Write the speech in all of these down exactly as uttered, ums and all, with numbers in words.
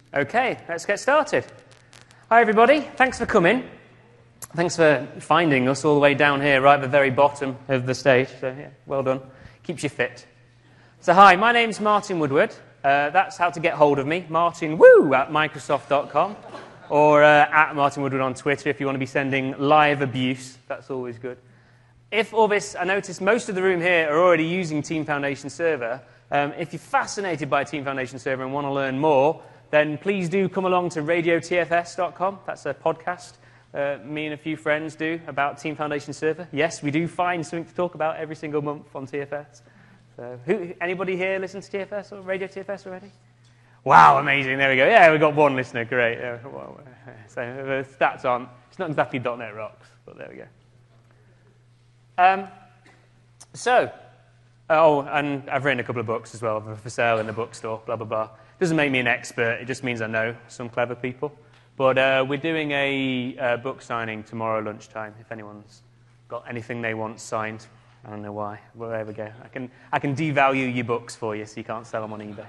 Okay, let's get started. Hi everybody, thanks for coming. Thanks for finding us all the way down here, right at the very bottom of the stage. So yeah, well done. Keeps you fit. So hi, my name's Martin Woodward. Uh, that's how to get hold of me, Martin Woo at Microsoft dot com, or uh, at Martin Woodward on Twitter if you want to be sending live abuse. That's always good. If all this, I notice most of the room here are already using Team Foundation Server. Um, if you're fascinated by Team Foundation Server and want to learn more, then please do come along to radio T F S dot com. That's a podcast uh, me and a few friends do about Team Foundation Server. Yes, we do find something to talk about every single month on T F S. So, who, anybody here listen to T F S or Radio T F S already? Wow, amazing. There we go. Yeah, we've got one listener. Great. Uh, well, so the stats aren't, it's not exactly .dot net rocks, but there we go. Um, so, oh, and I've written a couple of books as well for sale in the bookstore, blah, blah, blah. Doesn't make me an expert, it just means I know some clever people. But uh, we're doing a uh, book signing tomorrow lunchtime, if anyone's got anything they want signed. I don't know why, but there we go. I can, I can devalue your books for you so you can't sell them on eBay.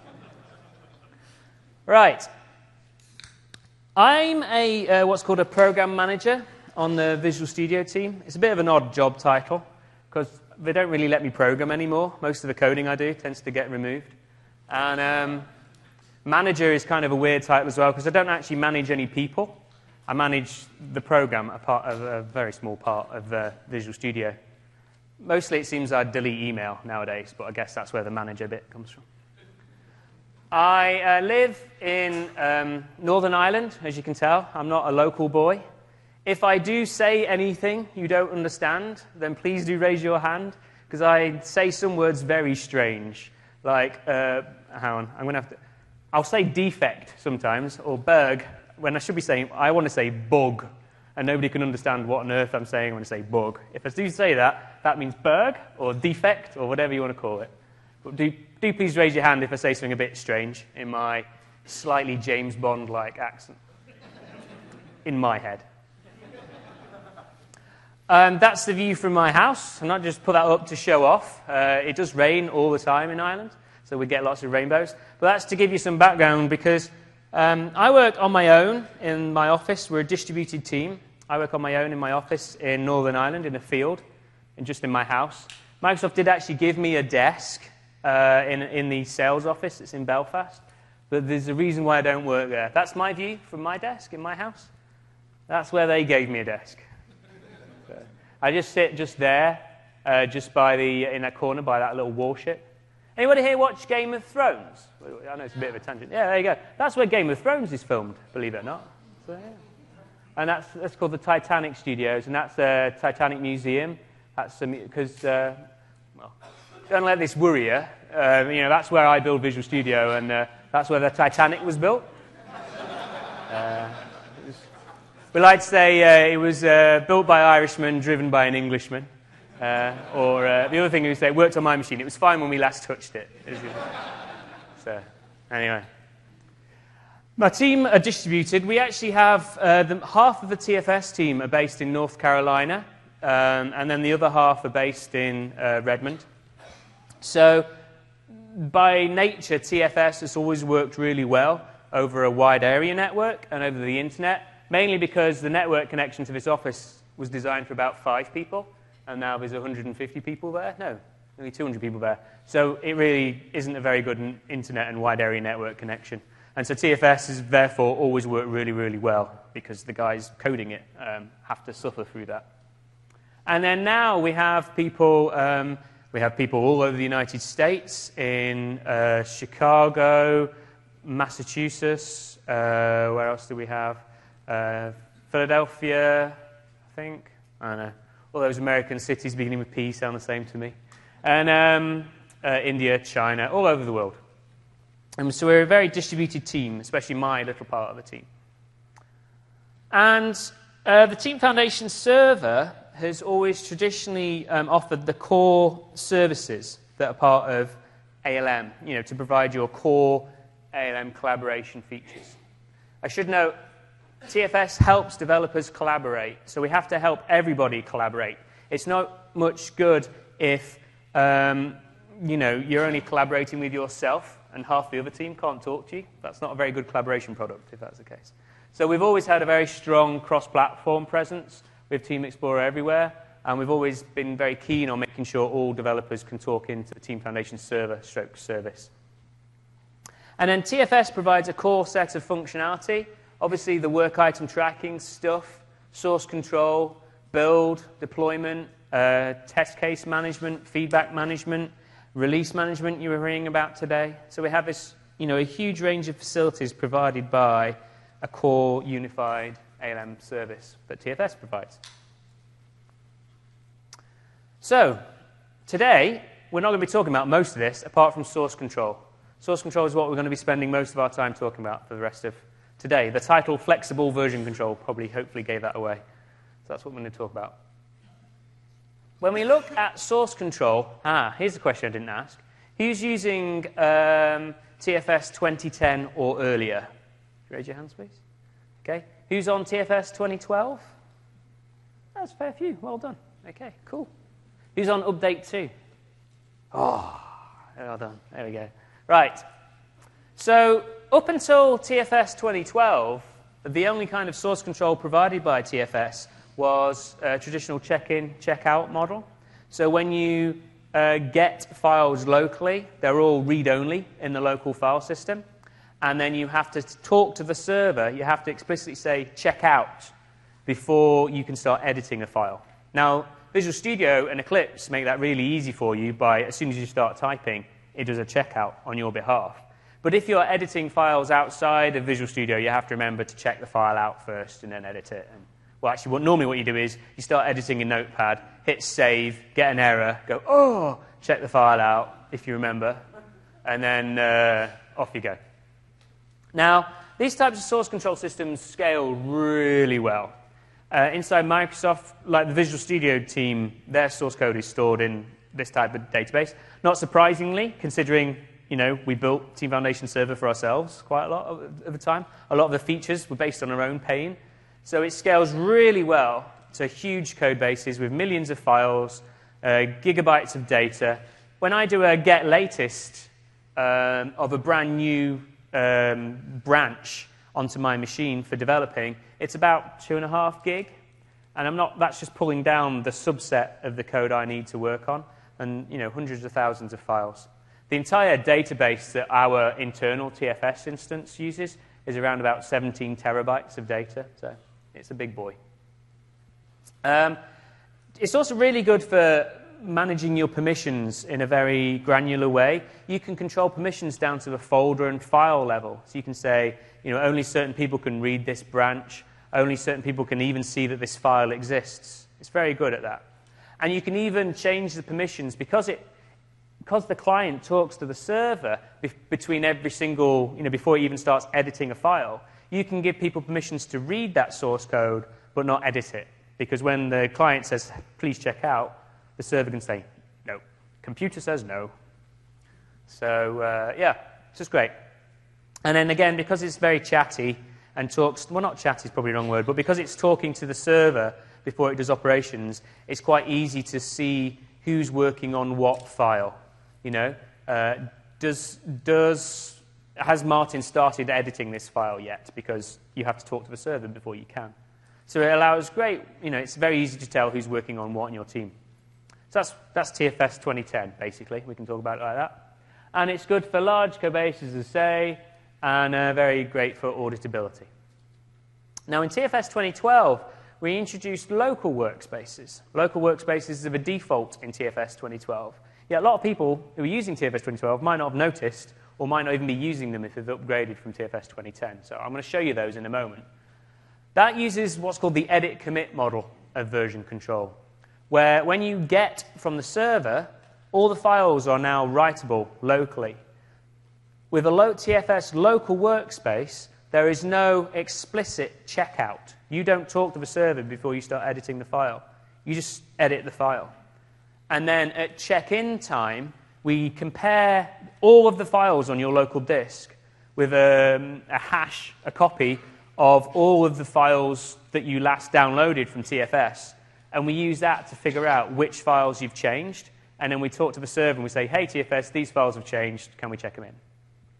Right. I'm a uh, what's called a program manager on the Visual Studio team. It's a bit of an odd job title because they don't really let me program anymore. Most of the coding I do tends to get removed. And um, manager is kind of a weird title as well because I don't actually manage any people. I manage the program, a part of a very small part of uh, Visual Studio. Mostly it seems I delete email nowadays, but I guess that's where the manager bit comes from. I uh, live in um, Northern Ireland, as you can tell. I'm not a local boy. If I do say anything you don't understand, then please do raise your hand, because I say some words very strange. Like, uh, hang on, I'm going to have to... I'll say defect sometimes, or berg, when I should be saying, I want to say bug, and nobody can understand what on earth I'm saying when I say bug. If I do say that, that means berg, or defect, or whatever you want to call it. But do, do please raise your hand if I say something a bit strange in my slightly James Bond-like accent. In my head. Um, that's the view from my house. I'm not just put that up to show off. Uh, it does rain all the time in Ireland, so we get lots of rainbows. But that's to give you some background because um, I work on my own in my office. We're a distributed team. I work on my own in my office in Northern Ireland in a field, and just in my house. Microsoft did actually give me a desk uh, in, in the sales office. It's in Belfast. But there's a reason why I don't work there. That's my view from my desk in my house. That's where they gave me a desk. I just sit just there, uh, just by the in that corner by that little warship. Anybody here watch Game of Thrones? I know it's a bit of a tangent. Yeah, there you go. That's where Game of Thrones is filmed, believe it or not. So, yeah. And that's that's called the Titanic Studios, and that's the Titanic Museum. That's because uh, well, don't let this worry you. Uh, you know, that's where I build Visual Studio, and uh, that's where the Titanic was built. Uh, We like to say uh, it was uh, built by Irishmen, driven by an Englishman. Uh, or uh, the other thing we say, it worked on my machine. It was fine when we last touched it. So, anyway. My team are distributed. We actually have uh, the, half of the T F S team are based in North Carolina, um, and then the other half are based in uh, Redmond. So, by nature, T F S has always worked really well over a wide area network and over the internet. Mainly because the network connection to this office was designed for about five people, and now there's one hundred fifty people there. No, only two hundred people there. So it really isn't a very good internet and wide area network connection. And so T F S has therefore always worked really, really well, because the guys coding it um, have to suffer through that. And then now we have people, um, we have people all over the United States, in uh, Chicago, Massachusetts, uh, where else do we have? Uh, Philadelphia, I think. I don't know. All those American cities beginning with P sound the same to me. And um, uh, India, China, all over the world. And so we're a very distributed team, especially my little part of the team. And uh, the Team Foundation Server has always traditionally um, offered the core services that are part of A L M, you know, to provide your core A L M collaboration features. I should note, T F S helps developers collaborate, so we have to help everybody collaborate. It's not much good if um, you know, you're only collaborating with yourself and half the other team can't talk to you. That's not a very good collaboration product, if that's the case. So we've always had a very strong cross-platform presence with Team Explorer everywhere, and we've always been very keen on making sure all developers can talk into the Team Foundation server stroke service. And then T F S provides a core set of functionality. Obviously, the work item tracking stuff, source control, build, deployment, uh, test case management, feedback management, release management you were hearing about today. So we have this, you know, a huge range of facilities provided by a core unified A L M service that T F S provides. So today, we're not going to be talking about most of this apart from source control. Source control is what we're going to be spending most of our time talking about for the rest of today. The title Flexible Version Control probably hopefully gave that away. So that's what we're going to talk about. When we look at source control, ah, here's the question I didn't ask. Who's using um, T F S twenty ten or earlier? Raise your hands, please. Okay. Who's on T F S twenty twelve? That's a fair few. Well done. Okay, cool. Who's on Update two? Oh, well done. There we go. Right. So up until T F S twenty twelve, the only kind of source control provided by T F S was a traditional check-in, check-out model. So when you uh, get files locally, they're all read-only in the local file system. And then you have to talk to the server. You have to explicitly say check out before you can start editing a file. Now, Visual Studio and Eclipse make that really easy for you by, as soon as you start typing, it does a checkout on your behalf. But if you're editing files outside of Visual Studio, you have to remember to check the file out first and then edit it. And, well, actually, what, normally what you do is you start editing in Notepad, hit save, get an error, go, oh, check the file out, if you remember, and then uh, off you go. Now, these types of source control systems scale really well. Uh, inside Microsoft, like the Visual Studio team, their source code is stored in this type of database. Not surprisingly, considering, you know, we built Team Foundation Server for ourselves quite a lot of, of the time. A lot of the features were based on our own pain. So it scales really well to huge code bases with millions of files, uh, gigabytes of data. When I do a get latest um, of a brand new um, branch onto my machine for developing, it's about two and a half gig. And I'm not, that's just pulling down the subset of the code I need to work on, and you know, hundreds of thousands of files. The entire database that our internal T F S instance uses is around about seventeen terabytes of data, so it's a big boy. Um, it's also really good for managing your permissions in a very granular way. You can control permissions down to the folder and file level. So you can say, you know, only certain people can read this branch, only certain people can even see that this file exists. It's very good at that. And you can even change the permissions because it, because the client talks to the server be between every single, you know, before it even starts editing a file. You can give people permissions to read that source code but not edit it. Because when the client says, please check out, the server can say, no. Computer says no. So, uh, yeah, it's just great. And then again, because it's very chatty and talks, well, not chatty is probably the wrong word, but because it's talking to the server before it does operations, it's quite easy to see who's working on what file. You know, uh, does, does, has Martin started editing this file yet? Because you have to talk to the server before you can. So it allows great, you know, it's very easy to tell who's working on what in your team. So that's, that's T F S twenty ten, basically. We can talk about it like that. And it's good for large code bases, as I say, and uh, very great for auditability. Now, in T F S twenty twelve, we introduced local workspaces. Local workspaces are the default in T F S twenty twelve. Yeah, a lot of people who are using T F S twenty twelve might not have noticed or might not even be using them if they've upgraded from T F S twenty ten. So I'm going to show you those in a moment. That uses what's called the edit commit model of version control, where when you get from the server, all the files are now writable locally. With a T F S local workspace, there is no explicit checkout. You don't talk to the server before you start editing the file. You just edit the file. And then at check-in time, we compare all of the files on your local disk with a, a hash, a copy of all of the files that you last downloaded from T F S. And we use that to figure out which files you've changed. And then we talk to the server and we say, hey, T F S, these files have changed. Can we check them in?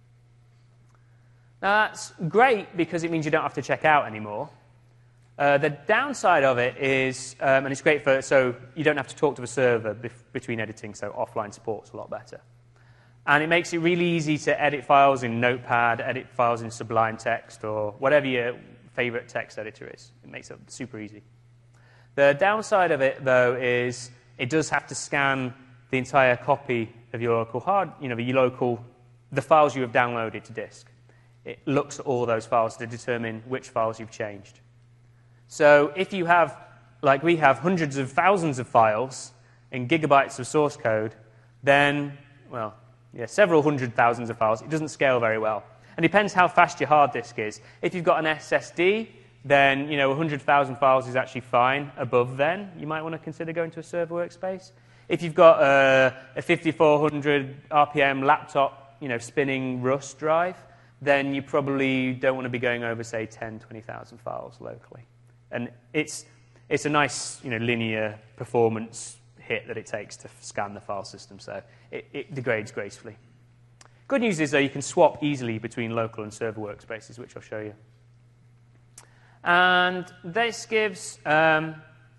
Now, that's great because it means you don't have to check out anymore. Uh, the downside of it is, um, and it's great for, so you don't have to talk to the server bef between editing, so offline support's a lot better. And it makes it really easy to edit files in Notepad, edit files in Sublime Text, or whatever your favorite text editor is. It makes it super easy. The downside of it, though, is it does have to scan the entire copy of your local hard, you know, the local, the files you have downloaded to disk. It looks at all those files to determine which files you've changed. So if you have, like we have, hundreds of thousands of files in gigabytes of source code, then, well, yeah, several hundred thousands of files, it doesn't scale very well. And it depends how fast your hard disk is. If you've got an S S D, then, you know, one hundred thousand files is actually fine. Above then, you might want to consider going to a server workspace. If you've got a, a fifty-four hundred R P M laptop, you know, spinning Rust drive, then you probably don't want to be going over, say, ten, twenty thousand files locally. And it's, it's a nice, you know, linear performance hit that it takes to scan the file system, so it, it degrades gracefully. Good news is, though, you can swap easily between local and server workspaces, which I'll show you. And this gives, um,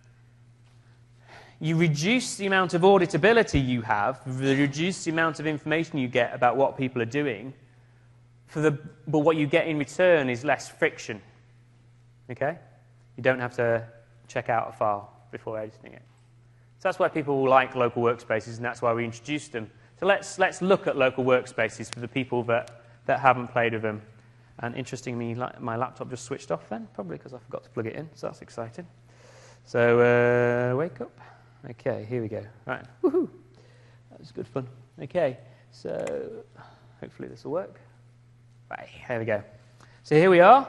you reduce the amount of auditability you have, you reduce the amount of information you get about what people are doing, for the, but what you get in return is less friction. Okay? You don't have to check out a file before editing it. So that's why people like local workspaces, and that's why we introduced them. So let's, let's look at local workspaces for the people that, that haven't played with them. And interestingly, my laptop just switched off then, probably because I forgot to plug it in, so that's exciting. So uh, wake up. Okay, here we go. Right, woohoo! That was good fun. Okay, so hopefully this will work. Right, here we go. So here we are.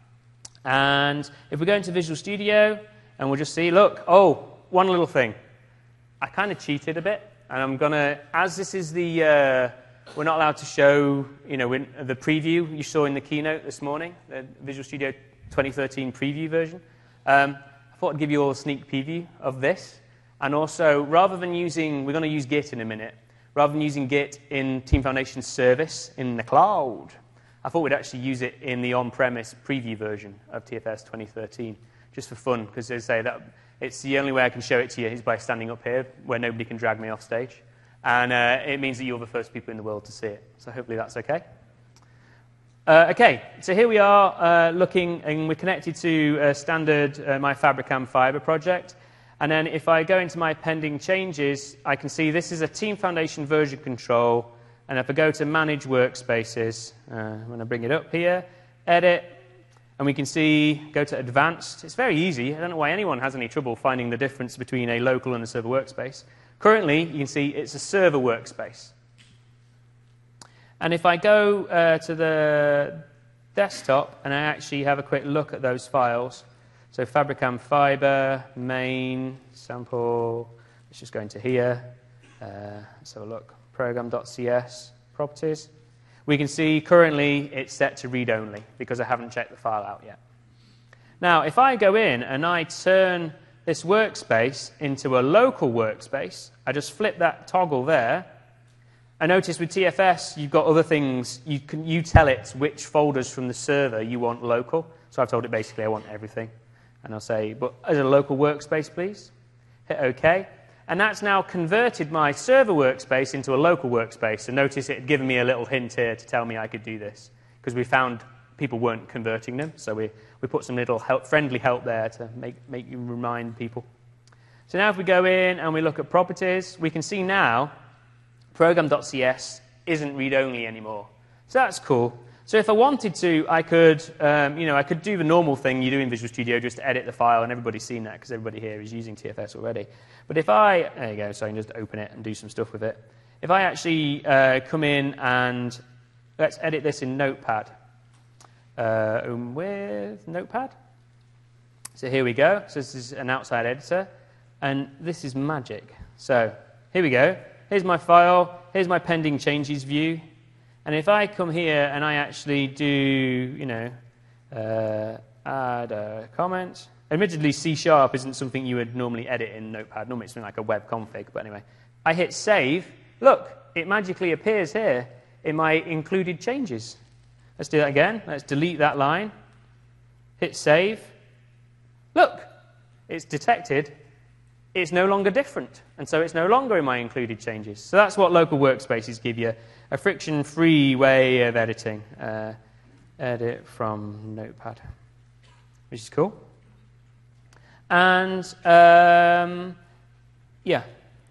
And if we go into Visual Studio, and we'll just see, look, oh, one little thing. I kind of cheated a bit, and I'm going to, as this is the, uh, we're not allowed to show, you know, in the preview you saw in the keynote this morning, the Visual Studio twenty thirteen preview version. Um, I thought I'd give you all a sneak preview of this. And also, rather than using, we're going to use Git in a minute, rather than using Git in Team Foundation's service in the cloud, I thought we'd actually use it in the on-premise preview version of T F S twenty thirteen, just for fun, because as I say, that it's the only way I can show it to you is by standing up here, where nobody can drag me off stage. And uh, it means that you're the first people in the world to see it. So hopefully that's okay. Uh, okay, so here we are uh, looking, and we're connected to a standard uh, my Fabricam Fiber project. And then if I go into my pending changes, I can see this is a Team Foundation version control. And if I go to Manage Workspaces, uh, I'm going to bring it up here, Edit, and we can see, go to Advanced. It's very easy. I don't know why anyone has any trouble finding the difference between a local and a server workspace. Currently, you can see it's a server workspace. And if I go uh, to the desktop and I actually have a quick look at those files, so Fabricam Fiber, main, sample, let's just go into here. Uh, let's have a look. Program.cs, properties. We can see currently it's set to read-only because I haven't checked the file out yet. Now, if I go in and I turn this workspace into a local workspace, I just flip that toggle there. I notice with T F S, you've got other things. You, can, you tell it which folders from the server you want local. So I've told it basically I want everything. And I'll say, but as a local workspace, please. Hit OK. And that's now converted my server workspace into a local workspace. And notice it had given me a little hint here to tell me I could do this, because we found people weren't converting them. So we, we put some little help, friendly help there to make, make you remind people. So now if we go in and we look at properties, we can see now program.cs isn't read-only anymore. So that's cool. So if I wanted to, I could, um, you know, I could do the normal thing you do in Visual Studio, just edit the file, and everybody's seen that because everybody here is using T F S already. But if I, there you go, so I can just open it and do some stuff with it. If I actually uh, come in and let's edit this in Notepad, uh, um, with Notepad. So here we go. So this is an outside editor, and this is magic. So here we go. Here's my file. Here's my pending changes view. And if I come here and I actually do, you know, uh, add a comment. Admittedly, C Sharp isn't something you would normally edit in Notepad. Normally it's something like a web config. But anyway, I hit save. Look, it magically appears here in my included changes. Let's do that again. Let's delete that line. Hit save. Look, it's detected. It's no longer different, and so it's no longer in my included changes. So that's what local workspaces give you, a friction-free way of editing. Uh, edit from Notepad, which is cool. And, um, yeah.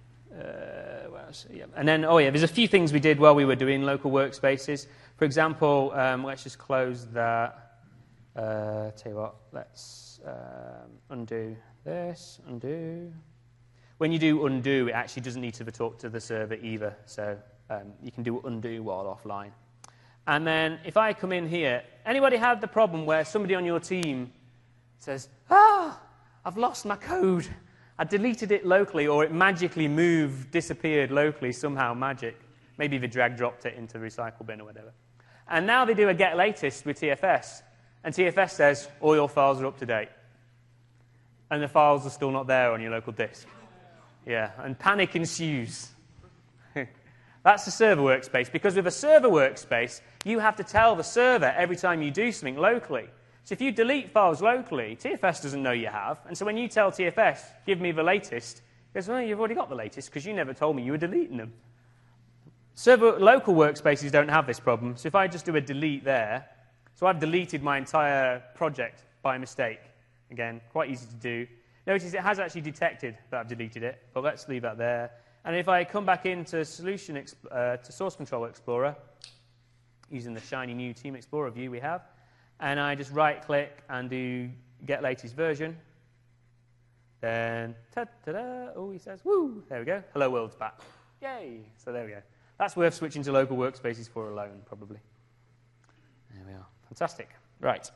Uh, what else? yeah. And then, oh yeah, there's a few things we did while we were doing local workspaces. For example, um, let's just close that. Uh, tell you what, let's um, undo this, undo. When you do undo, it actually doesn't need to talk to the server either, so um, you can do undo while offline. And then if I come in here, anybody have the problem where somebody on your team says, ah, I've lost my code. I deleted it locally, or it magically moved, disappeared locally, somehow magic. Maybe they drag dropped it into the recycle bin or whatever. And now they do a get latest with T F S, and T F S says, all your files are up to date. And the files are still not there on your local disk. Yeah, and panic ensues. That's the server workspace, because with a server workspace, you have to tell the server every time you do something locally. So if you delete files locally, T F S doesn't know you have, and so when you tell T F S, give me the latest, it goes, well, you've already got the latest, because you never told me you were deleting them. Server local workspaces don't have this problem, so if I just do a delete there, so I've deleted my entire project by mistake. Again, quite easy to do. Notice it has actually detected that I've deleted it, but let's leave that there. And if I come back into Solution uh, to Source Control Explorer, using the shiny new Team Explorer view we have, and I just right-click and do Get Latest Version, then ta-da-da, oh, he says, woo, there we go, Hello World's back. Yay! So there we go. That's worth switching to local workspaces for alone, probably. There we are. Fantastic. Right.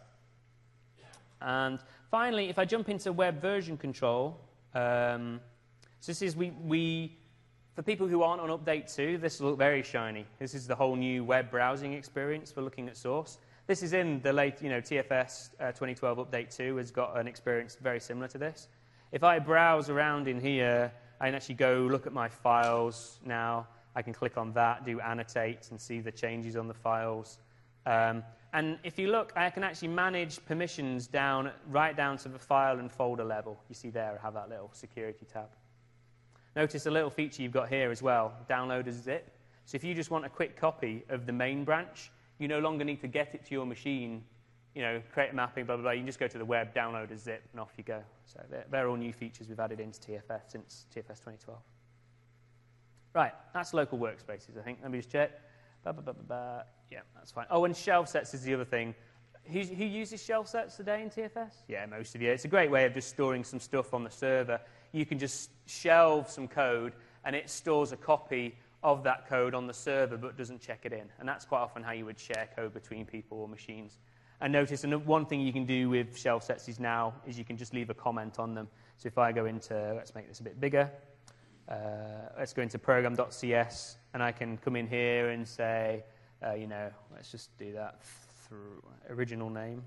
And finally, if I jump into web version control, um, so this is we, we, for people who aren't on Update two, this will look very shiny. This is the whole new web browsing experience for looking at source. This is in the late, you know, T F S uh, twenty twelve Update two has got an experience very similar to this. If I browse around in here, I can actually go look at my files now. I can click on that, do annotate, and see the changes on the files. Um, and if you look, I can actually manage permissions down, right down to the file and folder level. You see there, I have that little security tab. Notice a little feature you've got here as well, download as zip. So if you just want a quick copy of the main branch, you no longer need to get it to your machine, you know, create a mapping, blah, blah, blah. You can just go to the web, download as zip, and off you go. So they're, they're all new features we've added into T F S since T F S twenty twelve. Right, that's local workspaces, I think. Let me just check. Ba, ba, ba, ba, ba. Yeah, that's fine. Oh, and shelf sets is the other thing. Who, who uses shelf sets today in T F S? Yeah, most of you. It's a great way of just storing some stuff on the server. You can just shelve some code, and it stores a copy of that code on the server, but doesn't check it in. And that's quite often how you would share code between people or machines. And notice, and one thing you can do with shelf sets is now is you can just leave a comment on them. So if I go into, let's make this a bit bigger. Uh, let's go into program dot C S, and I can come in here and say, uh, you know, let's just do that through original name.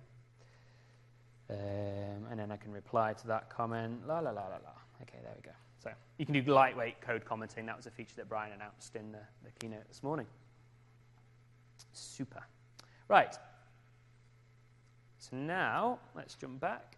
Um, and then I can reply to that comment, la, la, la, la, la. Okay, there we go. So you can do lightweight code commenting. That was a feature that Brian announced in the, the keynote this morning. Super. Right. So now, let's jump back.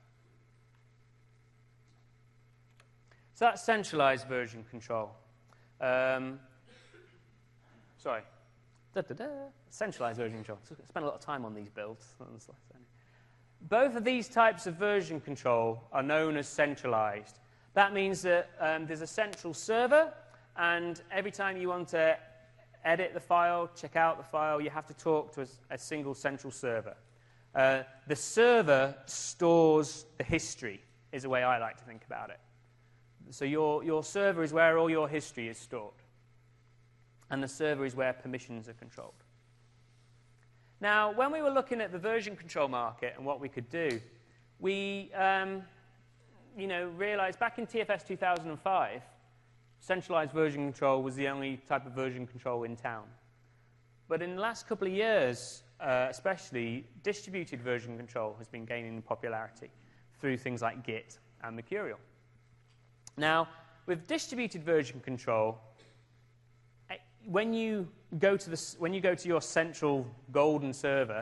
So that's centralized version control. Um, sorry. Da, da, da. Centralized version control. So I spent a lot of time on these builds. Both of these types of version control are known as centralized. That means that um, there's a central server, and every time you want to edit the file, check out the file, you have to talk to a, a single central server. Uh, the server stores the history, is the way I like to think about it. So your, your server is where all your history is stored. And the server is where permissions are controlled. Now, when we were looking at the version control market and what we could do, we um, you know, realized back in T F S two thousand five, centralized version control was the only type of version control in town. But in the last couple of years, uh, especially, distributed version control has been gaining in popularity through things like Git and Mercurial. Now, with distributed version control, when you go to the, when you go to your central golden server,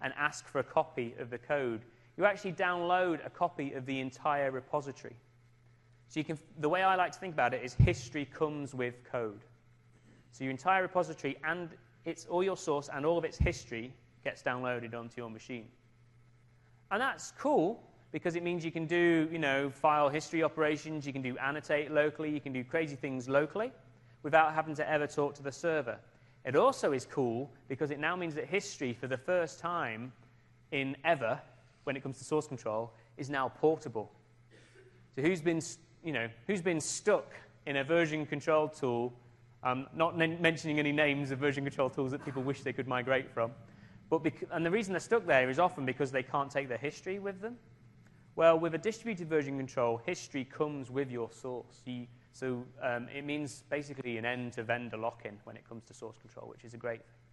and ask for a copy of the code, you actually download a copy of the entire repository. So you can, the way I like to think about it is history comes with code. So your entire repository and it's all your source and all of its history gets downloaded onto your machine. And that's cool because it means you can do, you know, file history operations, you can do annotate locally, you can do crazy things locally without having to ever talk to the server. It also is cool because it now means that history, for the first time in ever, when it comes to source control, is now portable. So who's been, you know, who's been stuck in a version control tool? I'm not mentioning any names of version control tools that people wish they could migrate from. But and the reason they're stuck there is often because they can't take their history with them. Well, with a distributed version control, history comes with your source. You, so um, it means basically an end-to-vendor lock-in when it comes to source control, which is a great thing.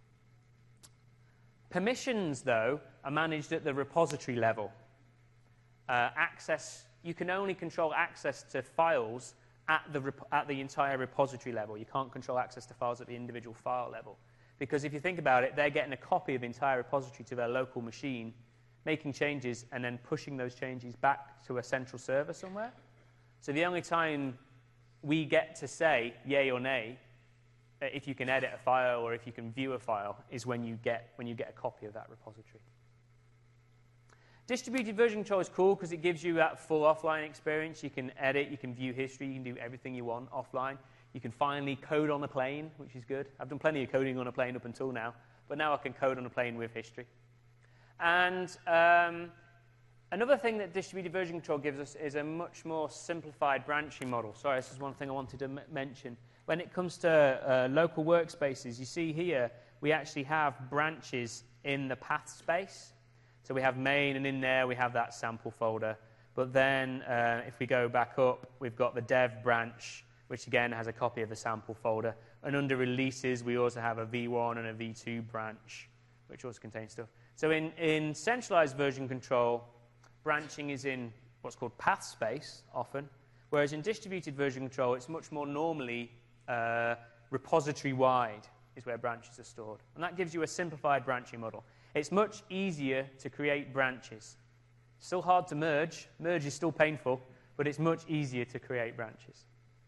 Permissions, though, are managed at the repository level. Uh, access, you can only control access to files at the, at the entire repository level. You can't control access to files at the individual file level. Because if you think about it, they're getting a copy of the entire repository to their local machine, making changes, and then pushing those changes back to a central server somewhere. So the only time we get to say yay or nay if you can edit a file or if you can view a file is when you get, when you get a copy of that repository. Distributed version control is cool because it gives you that full offline experience. You can edit, you can view history, you can do everything you want offline. You can finally code on a plane, which is good. I've done plenty of coding on a plane up until now, but now I can code on a plane with history. And um, another thing that distributed version control gives us is a much more simplified branching model. Sorry, this is one thing I wanted to m mention. When it comes to uh, local workspaces, you see here we actually have branches in the path space. So we have main, and in there we have that sample folder. But then uh, if we go back up, we've got the dev branch, which again has a copy of the sample folder. And under releases, we also have a V one and a V two branch, which also contains stuff. So in, in centralized version control, branching is in what's called path space often, whereas in distributed version control, it's much more normally uh, repository-wide is where branches are stored. And that gives you a simplified branching model. It's much easier to create branches. Still hard to merge. Merge is still painful, but it's much easier to create branches.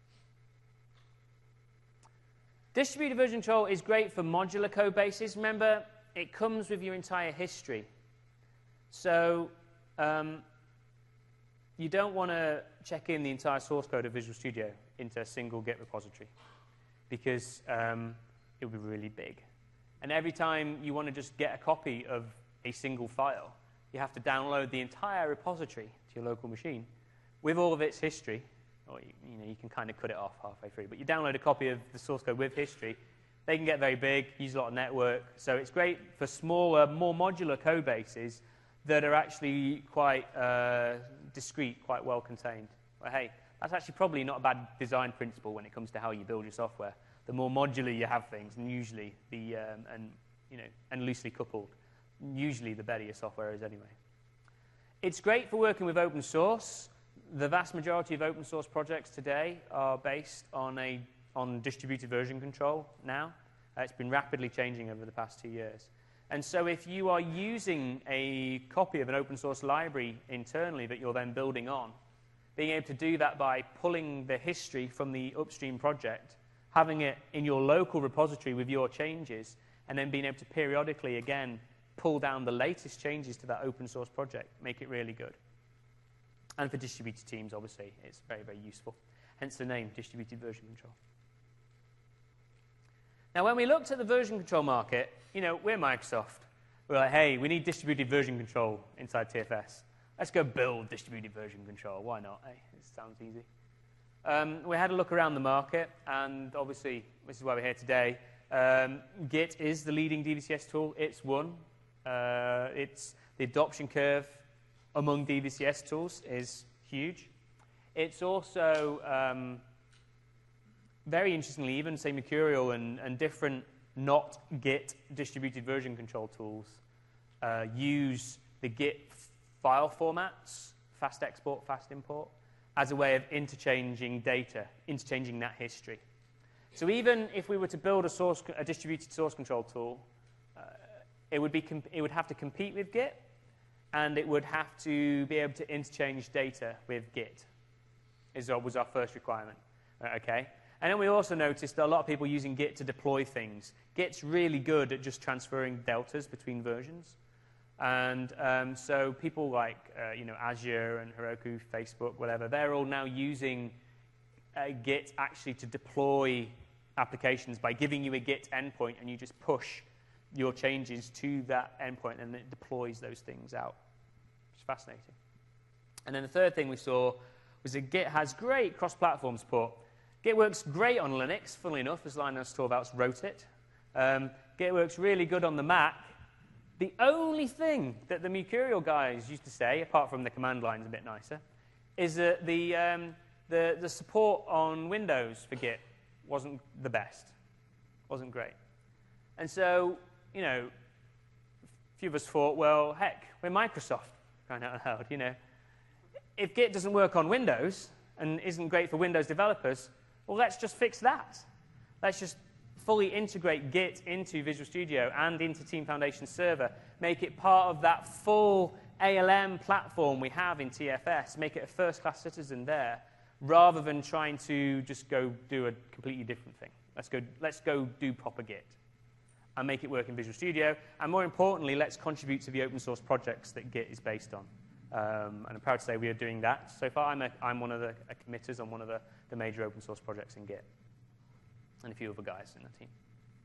Distributed version control is great for modular code bases. Remember, it comes with your entire history. So um, you don't want to check in the entire source code of Visual Studio into a single Git repository because um, it would be really big. And every time you want to just get a copy of a single file, you have to download the entire repository to your local machine with all of its history. Or you, you know, you can kind of cut it off halfway through. But you download a copy of the source code with history. They can get very big, use a lot of network. So it's great for smaller, more modular code bases that are actually quite uh, discrete, quite well contained. Well, hey, that's actually probably not a bad design principle when it comes to how you build your software. The more modular you have things, and usually the um, and you know and loosely coupled, usually the better your software is anyway. It's great for working with open source. The vast majority of open source projects today are based on a on distributed version control now. Uh, it's been rapidly changing over the past two years. And so if you are using a copy of an open source library internally that you're then building on, being able to do that by pulling the history from the upstream project, having it in your local repository with your changes, and then being able to periodically, again, pull down the latest changes to that open source project, make it really good. And for distributed teams, obviously, it's very, very useful. Hence the name, distributed version control. Now, when we looked at the version control market, you know, we're Microsoft. We're like, hey, we need distributed version control inside T F S. Let's go build distributed version control. Why not? Hey, it sounds easy. Um, we had a look around the market, and obviously, this is why we're here today. Um, Git is the leading D V C S tool. It's one. Uh, it's the adoption curve among D V C S tools is huge. It's also, um, very interestingly, even, say, Mercurial and, and different not Git distributed version control tools uh, use the Git file formats, fast export, fast import, as a way of interchanging data, interchanging that history. So even if we were to build a, source, a distributed source control tool, uh, it would, be it would have to compete with Git, and it would have to be able to interchange data with Git, is, was our first requirement. Okay? And then we also noticed that a lot of people using Git to deploy things. Git's really good at just transferring deltas between versions. And um, so people like uh, you know, Azure and Heroku, Facebook, whatever, they're all now using uh, Git actually to deploy applications by giving you a Git endpoint, and you just push your changes to that endpoint, and it deploys those things out. It's fascinating. And then the third thing we saw was that Git has great cross-platform support. Git works great on Linux, funnily enough, as Linus Torvalds wrote it. Um, Git works really good on the Mac. The only thing that the Mercurial guys used to say, apart from the command line's a bit nicer, is that the, um, the, the support on Windows for Git wasn't the best, wasn't great. And so, you know, a few of us thought, well, heck, we're Microsoft, crying out loud, you know. If Git doesn't work on Windows and isn't great for Windows developers, well, let's just fix that. Let's just fully integrate Git into Visual Studio and into Team Foundation Server, make it part of that full A L M platform we have in T F S, make it a first-class citizen there, rather than trying to just go do a completely different thing. Let's go, let's go do proper Git and make it work in Visual Studio. And more importantly, let's contribute to the open source projects that Git is based on. Um, and I'm proud to say we are doing that. So far, I'm, a, I'm one of the committers on one of the, the major open source projects in Git, and a few other guys in the team.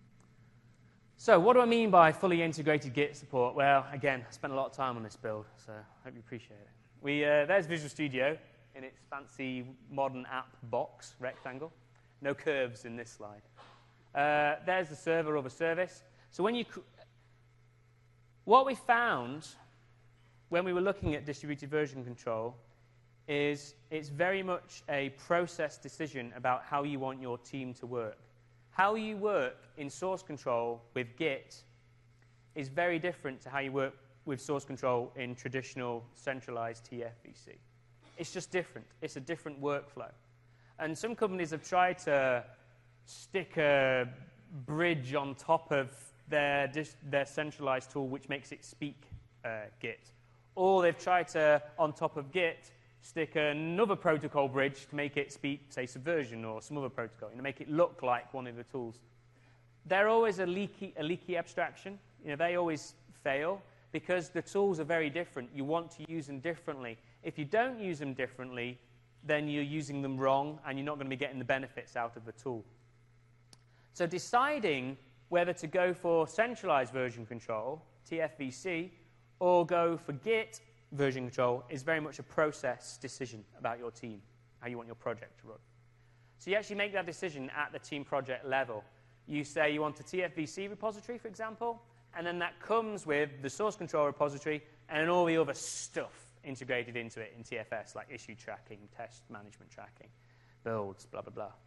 So what do I mean by fully integrated Git support? Well, again, I spent a lot of time on this build, so I hope you appreciate it. We, uh, there's Visual Studio in its fancy modern app box, rectangle. No curves in this slide. Uh, there's the server or the service. So when you, what we found when we were looking at distributed version control is it's very much a process decision about how you want your team to work. How you work in source control with Git is very different to how you work with source control in traditional centralized T F V C. It's just different. It's a different workflow. And some companies have tried to stick a bridge on top of their, their centralized tool, which makes it speak uh, Git. Or they've tried to, on top of Git, stick another protocol bridge to make it speak, say, Subversion or some other protocol, you know, make it look like one of the tools. They're always a leaky, a leaky abstraction. You know, they always fail because the tools are very different. You want to use them differently. If you don't use them differently, then you're using them wrong, and you're not going to be getting the benefits out of the tool. So deciding whether to go for centralized version control, T F V C, or go for Git version control is very much a process decision about your team, how you want your project to run. So you actually make that decision at the team project level. You say you want a T F V C repository, for example, and then that comes with the source control repository and all the other stuff integrated into it in T F S, like issue tracking, test management tracking, builds, blah, blah, blah.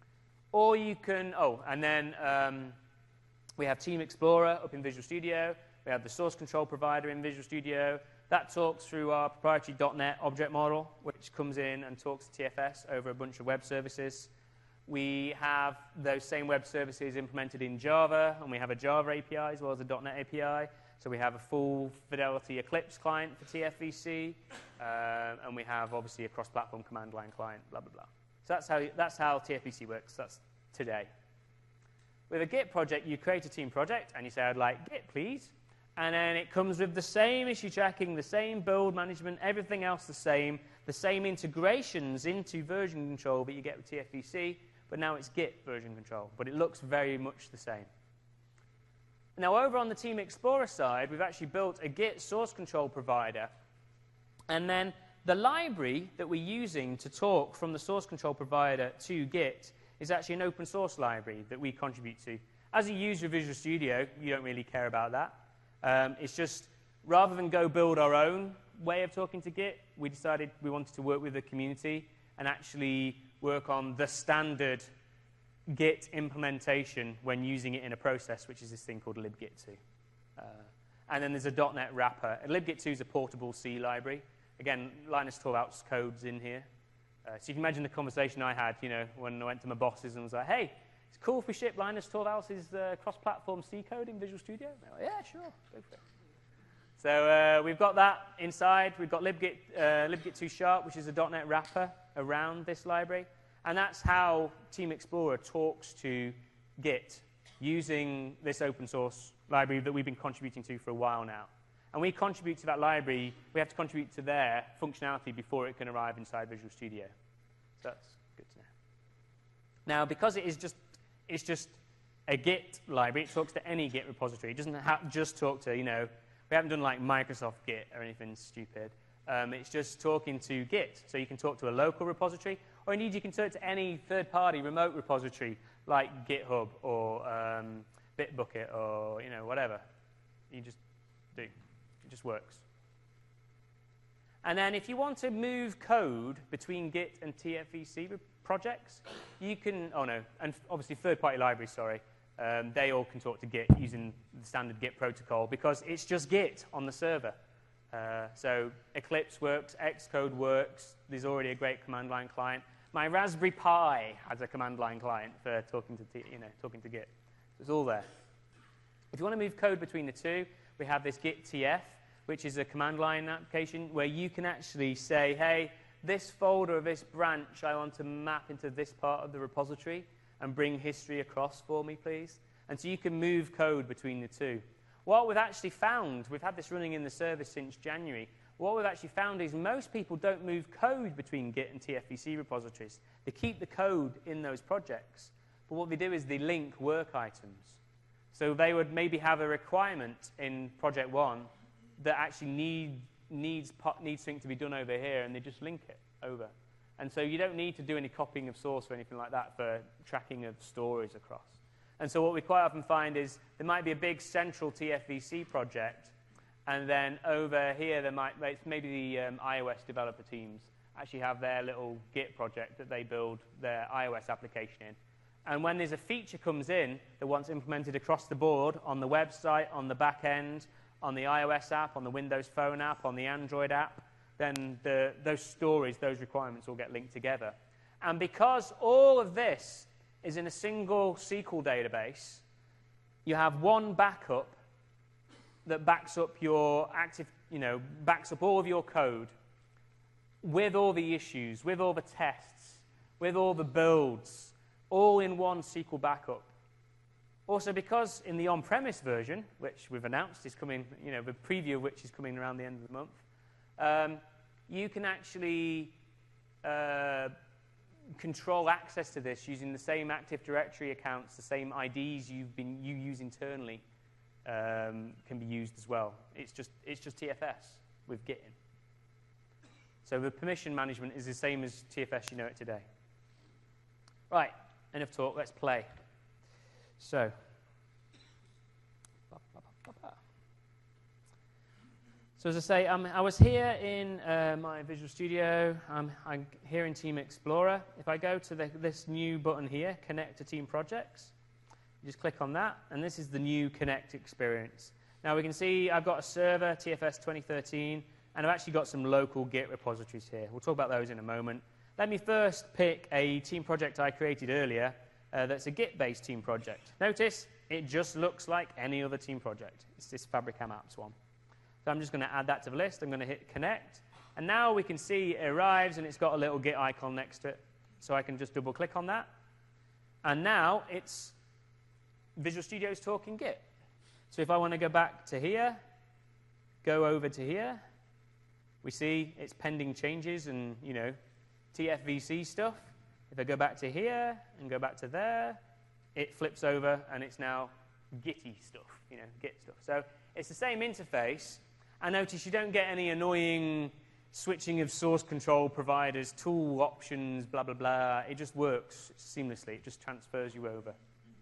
Or you can, oh, and then um, we have Team Explorer up in Visual Studio. We have the source control provider in Visual Studio. That talks through our proprietary dot net object model, which comes in and talks to T F S over a bunch of web services. We have those same web services implemented in Java, and we have a Java A P I as well as a dot net A P I. So we have a full Fidelity Eclipse client for T F V C, uh, and we have obviously a cross-platform command line client, blah, blah, blah. So that's how, that's how T F V C works. That's today. With a Git project, you create a team project, and you say, I'd like Git, please. And then it comes with the same issue tracking, the same build management, everything else the same, the same integrations into version control that you get with T F V C, but now it's Git version control. But it looks very much the same. Now, over on the Team Explorer side, we've actually built a Git source control provider. And then the library that we're using to talk from the source control provider to Git is actually an open source library that we contribute to. As a user of Visual Studio, you don't really care about that. Um, it's just, rather than go build our own way of talking to Git, we decided we wanted to work with the community and actually work on the standard Git implementation when using it in a process, which is this thing called libgit two. Uh, and then there's a dot net wrapper. And libgit two is a portable C library. Again, Linus Torvalds code's in here. Uh, so you can imagine the conversation I had, you know, when I went to my bosses and was like, hey, it's cool if we ship Linus Torvalds's uh, cross-platform C code in Visual Studio. Like, yeah, sure, go for it. So uh, we've got that inside. We've got libgit, uh, libgit two sharp, which is a .NET wrapper around this library. And that's how Team Explorer talks to Git using this open source library that we've been contributing to for a while now. And we contribute to that library. We have to contribute to their functionality before it can arrive inside Visual Studio. So that's good to know. Now, because it is just, it's just a Git library, it talks to any Git repository. It doesn't ha just talk to, you know, we haven't done like Microsoft Git or anything stupid. Um, it's just talking to Git. So you can talk to a local repository, or indeed you can talk to any third-party remote repository like GitHub or um, Bitbucket or, you know, whatever. You just do. It just works. And then if you want to move code between Git and T F V C projects, you can, oh no, and obviously third-party libraries, sorry. Um, they all can talk to Git using the standard Git protocol because it's just Git on the server. Uh, so Eclipse works, Xcode works. There's already a great command line client. My Raspberry Pi has a command line client for talking to, T, you know, talking to Git. So it's all there. If you want to move code between the two, we have this Git T F, which is a command line application where you can actually say, hey, this folder or this branch I want to map into this part of the repository and bring history across for me, please. And so you can move code between the two. What we've actually found, we've had this running in the service since January, what we've actually found is most people don't move code between Git and T F V C repositories. They keep the code in those projects. But what they do is they link work items. So they would maybe have a requirement in project one that actually need, needs, needs something to be done over here, and they just link it over. And so you don't need to do any copying of source or anything like that for tracking of stories across. And so what we quite often find is there might be a big central T F V C project, and then over here there might maybe the um, iOS developer teams actually have their little Git project that they build their iOS application in. And when there's a feature comes in that wants implemented across the board on the website, on the back end, on the iOS app, on the Windows Phone app, on the Android app, then the, those stories, those requirements all get linked together. And because all of this is in a single S Q L database, you have one backup that backs up your active, you know, backs up all of your code with all the issues, with all the tests, with all the builds, all in one S Q L backup. Also, because in the on-premise version, which we've announced is coming, you know, the preview of which is coming around the end of the month, um, you can actually uh, control access to this using the same Active Directory accounts, the same I Ds you've been you use internally um, can be used as well. It's just it's just T F S with Git in. So the permission management is the same as T F S you know it today. Right, enough talk. Let's play. So. So as I say, um, I was here in uh, my Visual Studio. Um, I'm here in Team Explorer. If I go to the, this new button here, Connect to Team Projects, you just click on that, and this is the new Connect experience. Now we can see I've got a server, T F S twenty thirteen, and I've actually got some local Git repositories here. We'll talk about those in a moment. Let me first pick a team project I created earlier uh, that's a Git-based team project. Notice it just looks like any other team project. It's this Fabricam Apps one. So I'm just going to add that to the list. I'm going to hit Connect. And now we can see it arrives, and it's got a little Git icon next to it. So I can just double-click on that. And now it's Visual Studio's talking Git. So if I want to go back to here, go over to here, we see it's pending changes and, you know, T F V C stuff. If I go back to here and go back to there, it flips over, and it's now Gitty stuff, you know, Git stuff. So it's the same interface. And notice you don't get any annoying switching of source control providers, tool options, blah, blah, blah. It just works seamlessly. It just transfers you over.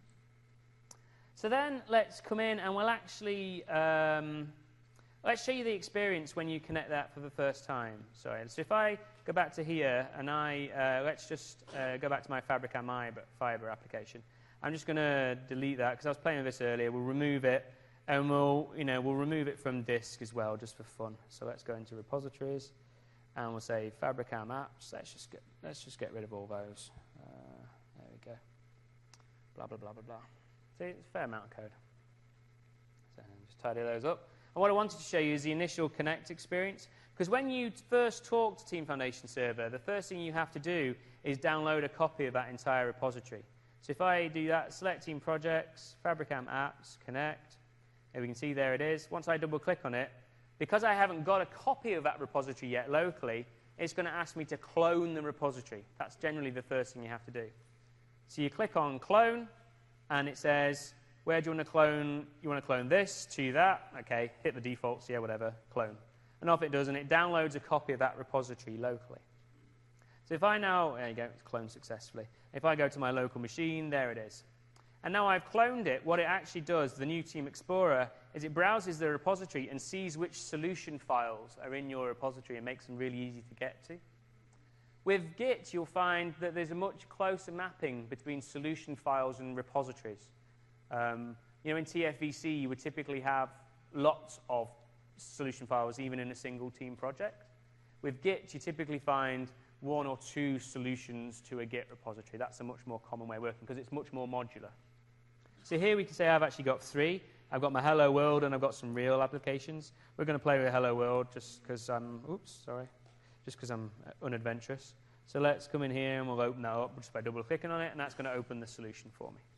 So then let's come in, and we'll actually, um, let's show you the experience when you connect that for the first time. Sorry. So if I go back to here, and I, uh, let's just uh, go back to my Fabricam Fiber application. I'm just going to delete that, because I was playing with this earlier. We'll remove it. And we'll, you know, we'll remove it from disk as well, just for fun. So let's go into repositories, and we'll say Fabricam Apps. Let's just get, let's just get rid of all those. Uh, there we go. blah, blah, blah, blah, blah. See, it's a fair amount of code. So just tidy those up. And what I wanted to show you is the initial Connect experience. Because when you first talk to Team Foundation Server, the first thing you have to do is download a copy of that entire repository. So if I do that, select Team Projects, Fabricam Apps, Connect, and we can see there it is. Once I double-click on it, because I haven't got a copy of that repository yet locally, it's going to ask me to clone the repository. That's generally the first thing you have to do. So you click on Clone, and it says, where do you want to clone? You want to clone this to that. OK, hit the defaults, yeah, whatever, clone. And off it does, and it downloads a copy of that repository locally. So if I now, there you go, it's cloned successfully. If I go to my local machine, there it is. And now I've cloned it, what it actually does, the new Team Explorer, is it browses the repository and sees which solution files are in your repository and makes them really easy to get to. With Git, you'll find that there's a much closer mapping between solution files and repositories. Um, you know, in T F V C, you would typically have lots of solution files, even in a single team project. With Git, you typically find one or two solutions to a Git repository. That's a much more common way of working because it's much more modular. So here we can say I've actually got three. I've got my Hello World and I've got some real applications. We're going to play with Hello World just because I'm, oops, sorry, just because I'm unadventurous. So let's come in here and we'll open that up just by double clicking on it, and that's going to open the solution for me.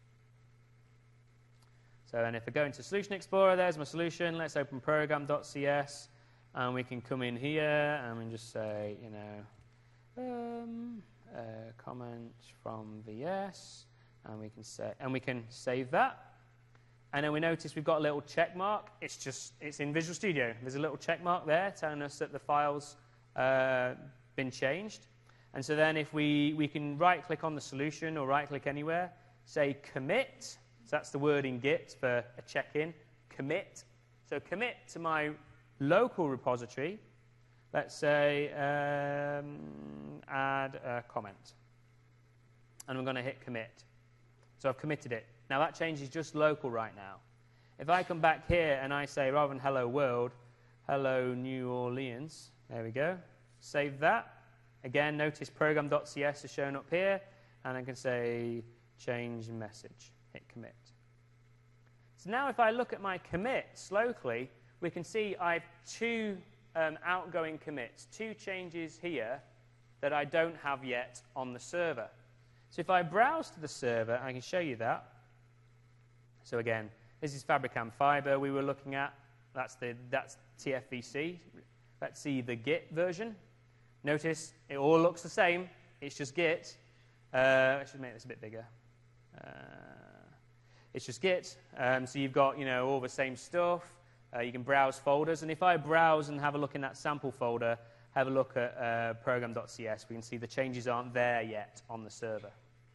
So then if I go into Solution Explorer, there's my solution. Let's open program.cs, and we can come in here and we can just say, you know, um, uh, comment from V S, and we can say, and we can save that. And then we notice we've got a little check mark. It's just, it's in Visual Studio. There's a little check mark there telling us that the file's uh, been changed. And so then if we, we can right-click on the solution or right-click anywhere, say commit. So that's the word in Git for a check-in, commit. So commit to my local repository. Let's say um, add a comment. And I'm going to hit commit. So I've committed it. Now that change is just local right now. If I come back here and I say, rather than hello world, hello New Orleans, there we go. Save that. Again, notice program.cs is shown up here. And I can say change message. Hit commit. So now if I look at my commits locally, we can see I have two um, outgoing commits, two changes here that I don't have yet on the server. So if I browse to the server, I can show you that. So again, this is Fabricam Fiber we were looking at. That's, the, that's T F V C. Let's see the Git version. Notice it all looks the same. It's just Git. Uh, I should make this a bit bigger. Uh, it's just Git. Um, so you've got, you know, all the same stuff. Uh, you can browse folders. And if I browse and have a look in that sample folder, have a look at uh, program.cs, we can see the changes aren't there yet on the server.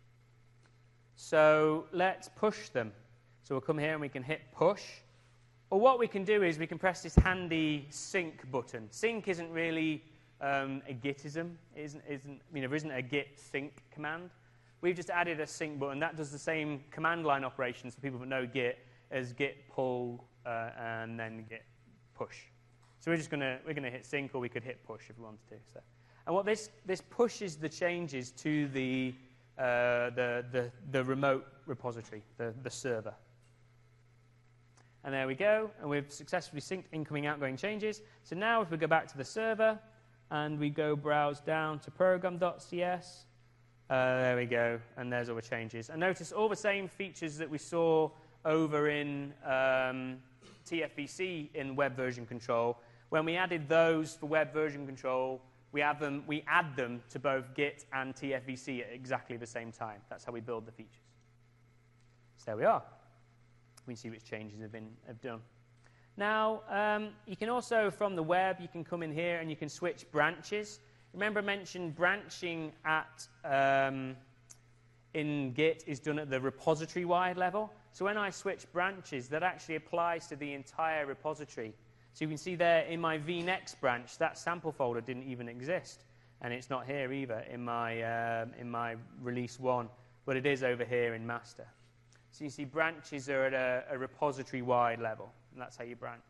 So let's push them. So we'll come here and we can hit push. Or what we can do is we can press this handy sync button. Sync isn't really um, a Gitism. It isn't, isn't, you know, there isn't a git sync command. We've just added a sync button. That does the same command line operations for people that know Git as git pull uh, and then git push. So we're just going to we're going to hit sync, or we could hit push if we wanted to. So, and what this this pushes the changes to the uh, the the the remote repository, the the server. And there we go. And we've successfully synced incoming, outgoing changes. So now if we go back to the server and we go browse down to program.cs. Uh, there we go, and there's all the changes. And notice all the same features that we saw over in um, T F V C in web version control. When we added those for web version control, we, have them, we add them to both Git and T F V C at exactly the same time. That's how we build the features. So there we are. We can see which changes have been have done. Now, um, you can also, from the web, you can come in here and you can switch branches. Remember I mentioned branching at, um, in Git is done at the repository-wide level. So when I switch branches, that actually applies to the entire repository. So you can see there in my vNext branch, that sample folder didn't even exist. And it's not here either in my, um, in my release one, but it is over here in master. So you see branches are at a, a repository-wide level, and that's how you branch.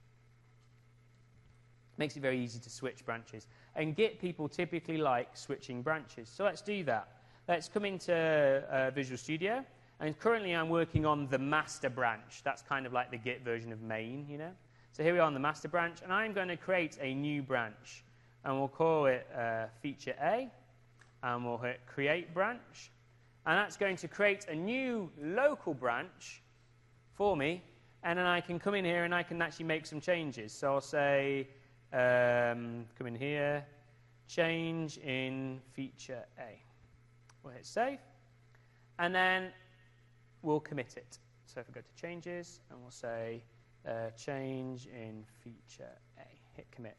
Makes it very easy to switch branches. And Git people typically like switching branches. So let's do that. Let's come into uh, Visual Studio, And currently I'm working on the master branch. That's kind of like the Git version of main, you know. So here we are on the master branch, and I'm going to create a new branch. And we'll call it uh, feature A, and we'll hit create branch. And that's going to create a new local branch for me, and then I can come in here and I can actually make some changes. So I'll say, um, come in here, change in feature A. We'll hit save, and then we'll commit it. So if I go to changes, and we'll say uh, change in feature A, hit commit.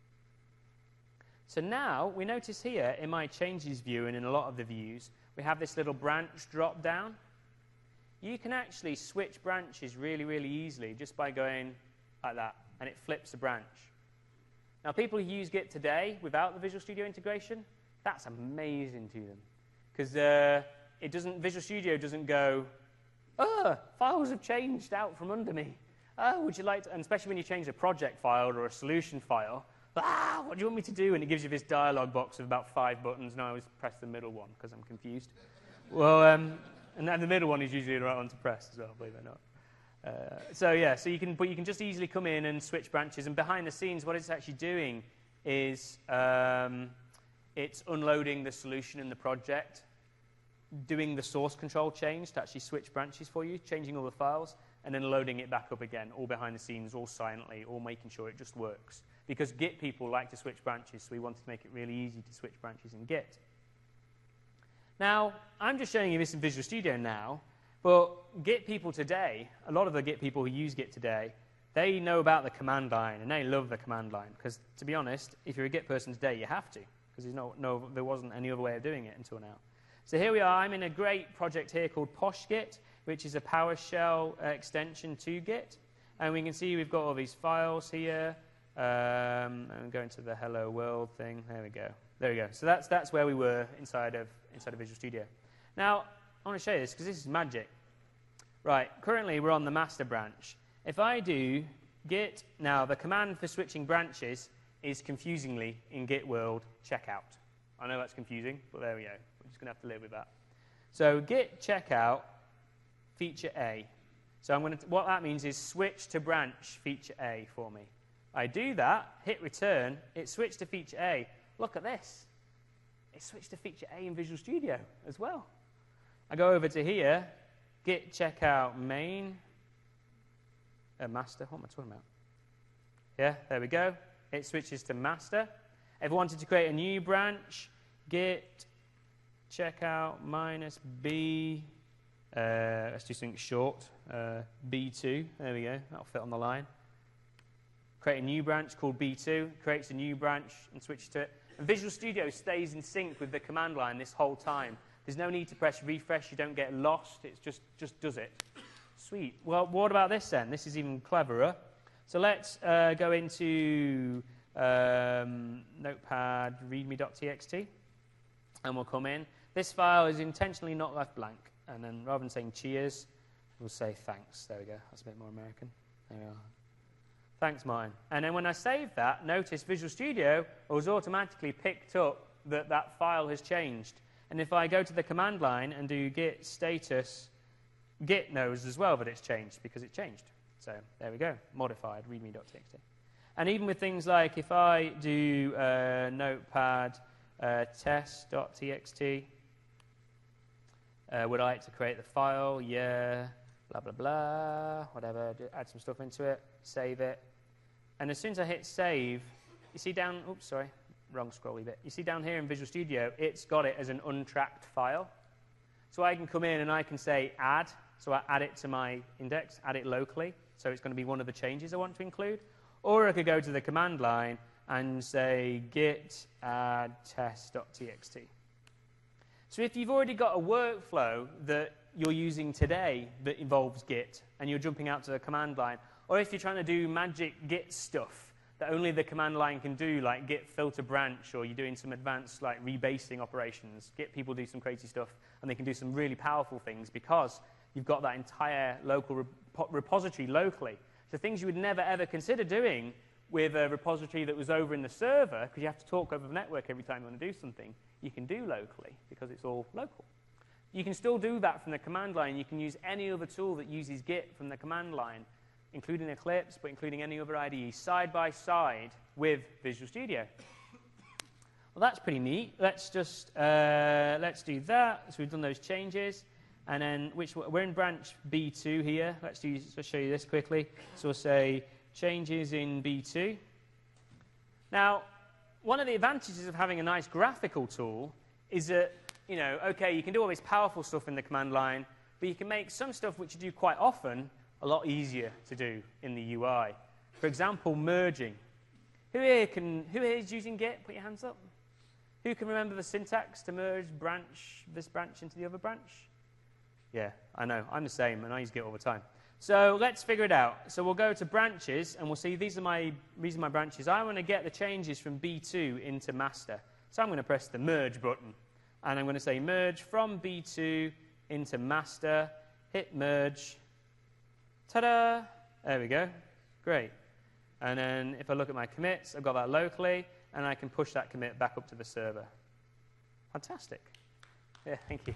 So now we notice here in my changes view and in a lot of the views, we have this little branch drop down. You can actually switch branches really, really easily just by going like that, and it flips a branch. Now, people who use Git today without the Visual Studio integration, that's amazing to them. Because uh, it doesn't, Visual Studio doesn't go, oh, files have changed out from under me. Oh, would you like to, and especially when you change a project file or a solution file, ah, what do you want me to do? And it gives you this dialog box of about five buttons, and I always press the middle one because I'm confused. Well, um, and then the middle one is usually the right one to press as well, believe it or not. Uh, so yeah, so you can, but you can just easily come in and switch branches, and behind the scenes, what it's actually doing is um, it's unloading the solution in the project, doing the source control change to actually switch branches for you, changing all the files, and then loading it back up again, all behind the scenes, all silently, all making sure it just works. Because Git people like to switch branches, so we wanted to make it really easy to switch branches in Git. Now, I'm just showing you this in Visual Studio now, but Git people today, a lot of the Git people who use Git today, they know about the command line, and they love the command line. Because, to be honest, if you're a Git person today, you have to, because there's no, no, there wasn't any other way of doing it until now. So here we are. I'm in a great project here called PoshGit, which is a PowerShell uh, extension to Git. And we can see we've got all these files here. Um, I'm going to the hello world thing. There we go. There we go. So that's, that's where we were inside of, inside of Visual Studio. Now, I want to show you this because this is magic. Right, currently we're on the master branch. If I do git, now the command for switching branches is confusingly in Git world checkout. I know that's confusing, but there we go. We're just going to have to live with that. So git checkout feature A. So I'm going to, what that means is switch to branch feature A for me. I do that, hit return, it switched to feature A. Look at this. It switched to feature A in Visual Studio as well. I go over to here, git checkout main, uh, master, what am I talking about? Yeah, there we go. It switches to master. If I wanted to create a new branch, git checkout minus B, uh, let's do something short, uh, B two, there we go, that'll fit on the line. Create a new branch called B two, creates a new branch and switches to it. And Visual Studio stays in sync with the command line this whole time. There's no need to press refresh, you don't get lost, it just, just does it. Sweet. Well, what about this then? This is even cleverer. So let's uh, go into um, Notepad readme.txt, and we'll come in. This file is intentionally not left blank, and then rather than saying cheers, we'll say thanks. There we go, that's a bit more American. There we are. Thanks, Martin. And then when I save that, notice Visual Studio has automatically picked up that that file has changed. And if I go to the command line and do git status, Git knows as well that it's changed because it changed. So there we go, modified readme.txt. And even with things like if I do uh, notepad uh, test.txt, uh, would I like to create the file? Yeah. Blah, blah, blah, whatever, add some stuff into it, save it. And as soon as I hit save, you see down, oops, sorry, wrong scrolly bit. You see down here in Visual Studio, it's got it as an untracked file. So I can come in and I can say add, so I add it to my index, add it locally, so it's going to be one of the changes I want to include. Or I could go to the command line and say git add test.txt. So if you've already got a workflow that you're using today that involves Git, and you're jumping out to the command line, or if you're trying to do magic Git stuff that only the command line can do, like git filter branch, or you're doing some advanced like rebasing operations, Git people do some crazy stuff, and they can do some really powerful things because you've got that entire local rep repository locally. So things you would never ever consider doing with a repository that was over in the server, because you have to talk over the network every time you want to do something, you can do locally because it's all local. You can still do that from the command line. You can use any other tool that uses Git from the command line, including Eclipse, but including any other I D E, side by side with Visual Studio. Well, that's pretty neat. Let's just uh, let's do that. So we've done those changes, and then which we're in branch B two here. Let's do. Let's show you this quickly. So we'll say changes in B two. Now, one of the advantages of having a nice graphical tool is that, you know, okay, you can do all this powerful stuff in the command line, but you can make some stuff which you do quite often a lot easier to do in the U I. For example, merging. Who here can? Who here is using Git? Put your hands up. Who can remember the syntax to merge branch this branch into the other branch? Yeah, I know. I'm the same, and I use Git all the time. So let's figure it out. So we'll go to branches, and we'll see these are my these are my branches. I want to get the changes from B two into master. So I'm going to press the merge button, and I'm going to say merge from B two into master. Hit merge. Ta-da! There we go. Great. And then if I look at my commits, I've got that locally, and I can push that commit back up to the server. Fantastic. Yeah, thank you.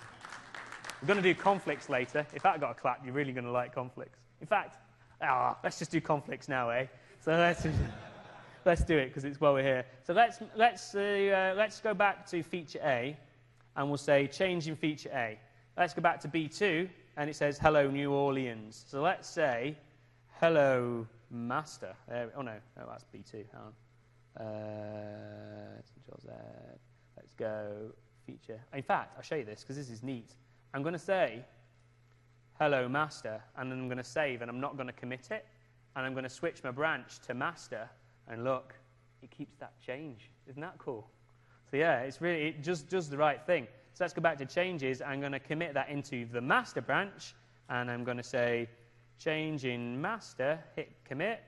We're going to do conflicts later. If that got a clap, you're really going to like conflicts. In fact, ah, let's just do conflicts now, eh? So let's let's do it because it's while we're here. So let's let's uh, let's go back to feature A, and we'll say change in feature A. Let's go back to B two, and it says hello New Orleans. So let's say hello master. There, oh no, no, that's B two. Hang on. Uh, Control Z. Let's go feature. In fact, I'll show you this because this is neat. I'm going to say hello master, and then I'm going to save, and I'm not going to commit it, and I'm going to switch my branch to master, and look, it keeps that change. Isn't that cool? So yeah, it's really, it just does the right thing. So let's go back to changes. I'm going to commit that into the master branch, and I'm going to say change in master, hit commit.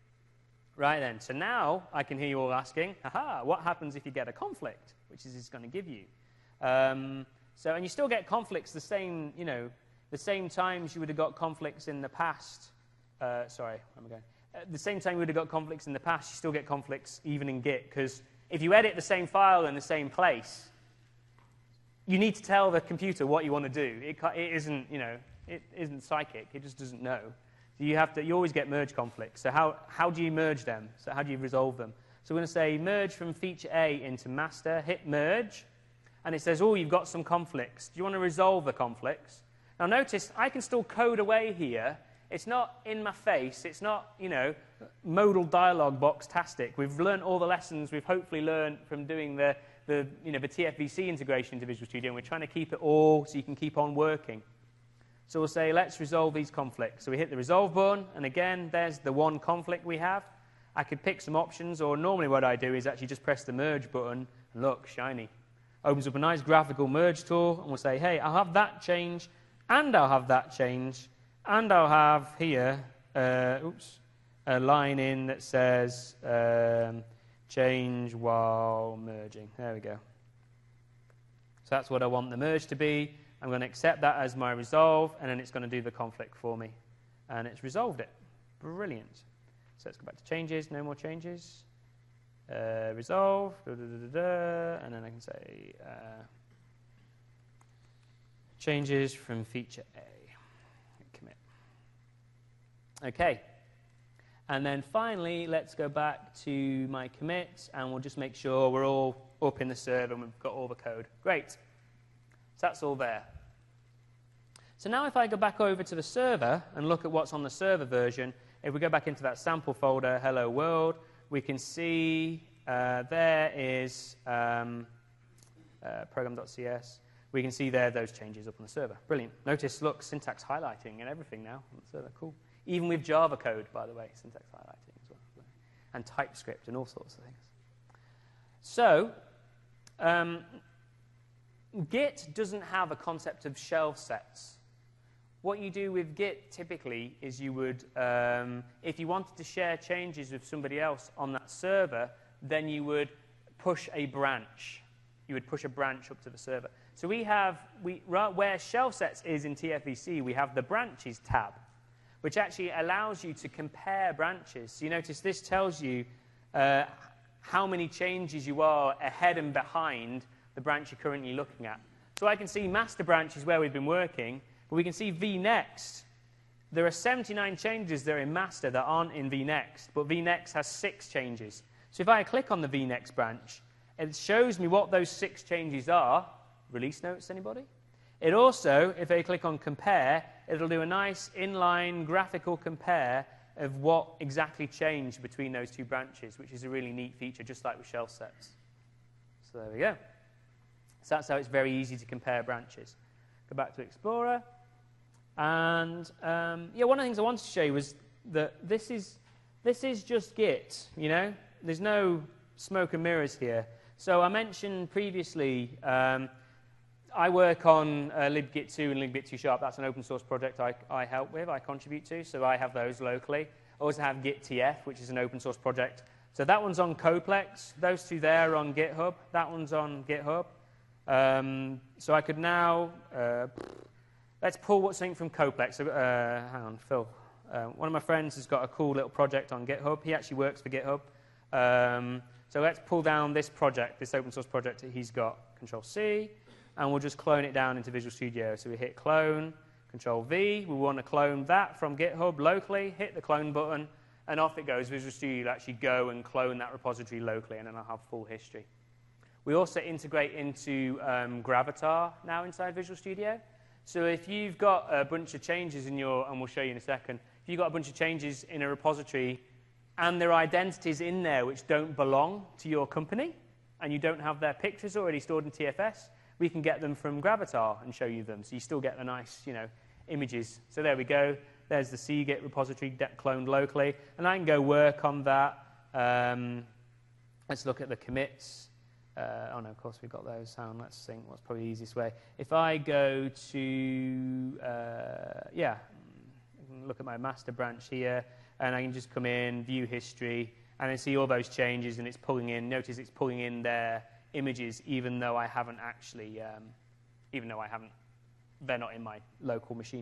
Right then, so now I can hear you all asking, aha, what happens if you get a conflict, which is it's going to give you? Um, So, and you still get conflicts the same, you know, the same times you would have got conflicts in the past. Uh, sorry, where am I going? At the same time you would have got conflicts in the past, you still get conflicts even in Git, because if you edit the same file in the same place, you need to tell the computer what you want to do. It, it isn't, you know, it isn't psychic. It just doesn't know. So you have to, you always get merge conflicts. So how, how do you merge them? So how do you resolve them? So we're going to say merge from feature A into master, hit merge. And it says, oh, you've got some conflicts. Do you want to resolve the conflicts? Now, notice, I can still code away here. It's not in my face. It's not, you know, modal dialog box-tastic. We've learned all the lessons we've hopefully learned from doing the, the, you know, the T F V C integration into Visual Studio, and we're trying to keep it all so you can keep on working. So we'll say, let's resolve these conflicts. So we hit the resolve button, and again, there's the one conflict we have. I could pick some options, or normally what I do is actually just press the merge button, and look, shiny. Opens up a nice graphical merge tool, and we'll say, hey, I'll have that change, and I'll have that change, and I'll have here, uh, oops, a line in that says um, change while merging. There we go. So that's what I want the merge to be. I'm going to accept that as my resolve, and then it's going to do the conflict for me. And it's resolved it. Brilliant. So let's go back to changes. No more changes. Uh, resolve, da, da, da, da, da, and then I can say uh, changes from feature A. Commit. Okay. And then finally, let's go back to my commits, and we'll just make sure we're all up in the server and we've got all the code. Great. So that's all there. So now if I go back over to the server and look at what's on the server version, if we go back into that sample folder, hello world, we can see uh, there is um, uh, program.cs. We can see there those changes up on the server. Brilliant. Notice, look, syntax highlighting and everything now on the server. Cool. Even with Java code, by the way, syntax highlighting as well. And TypeScript and all sorts of things. So, um, Git doesn't have a concept of shelf sets. What you do with Git typically is you would, um, if you wanted to share changes with somebody else on that server, then you would push a branch. You would push a branch up to the server. So we have, we, where shelf sets is in T F V C, we have the branches tab, which actually allows you to compare branches. So you notice this tells you uh, how many changes you are ahead and behind the branch you're currently looking at. So I can see master branch is where we've been working, but we can see vnext. There are seventy-nine changes that are in master that aren't in vnext, but vnext has six changes. So if I click on the vnext branch, it shows me what those six changes are. Release notes, anybody? It also, if I click on compare, it'll do a nice inline graphical compare of what exactly changed between those two branches, which is a really neat feature, just like with shelf sets. So there we go. So that's how it's very easy to compare branches. Go back to Explorer. And um, yeah, one of the things I wanted to show you was that this is, this is just Git, you know? There's no smoke and mirrors here. So I mentioned previously, um, I work on uh, libgit two and libgit two sharp. That's an open source project I, I help with, I contribute to, so I have those locally. I also have gittf, which is an open source project. So that one's on Coplex. Those two there are on GitHub. That one's on GitHub. Um, so I could now, uh, let's pull something from Coplex. So, uh, hang on, Phil. Uh, one of my friends has got a cool little project on GitHub. He actually works for GitHub. Um, so let's pull down this project, this open source project that he's got. Control C, and we'll just clone it down into Visual Studio. So we hit clone, Control V. We want to clone that from GitHub locally. Hit the clone button, and off it goes. Visual Studio will actually go and clone that repository locally, and then I'll have full history. We also integrate into um, Gravatar now inside Visual Studio. So if you've got a bunch of changes in your, and we'll show you in a second, if you've got a bunch of changes in a repository and there are identities in there which don't belong to your company and you don't have their pictures already stored in T F S, we can get them from Gravatar and show you them. So you still get the nice, you know, images. So there we go. There's the cgit repository cloned locally. And I can go work on that. Um, let's look at the commits. Uh, oh, no, of course, we've got those. Hang on, let's think what's probably the easiest way. If I go to, uh, yeah, I can look at my master branch here, and I can just come in, view history, and then see all those changes, and it's pulling in. Notice it's pulling in their images, even though I haven't actually, um, even though I haven't, they're not in my local machine.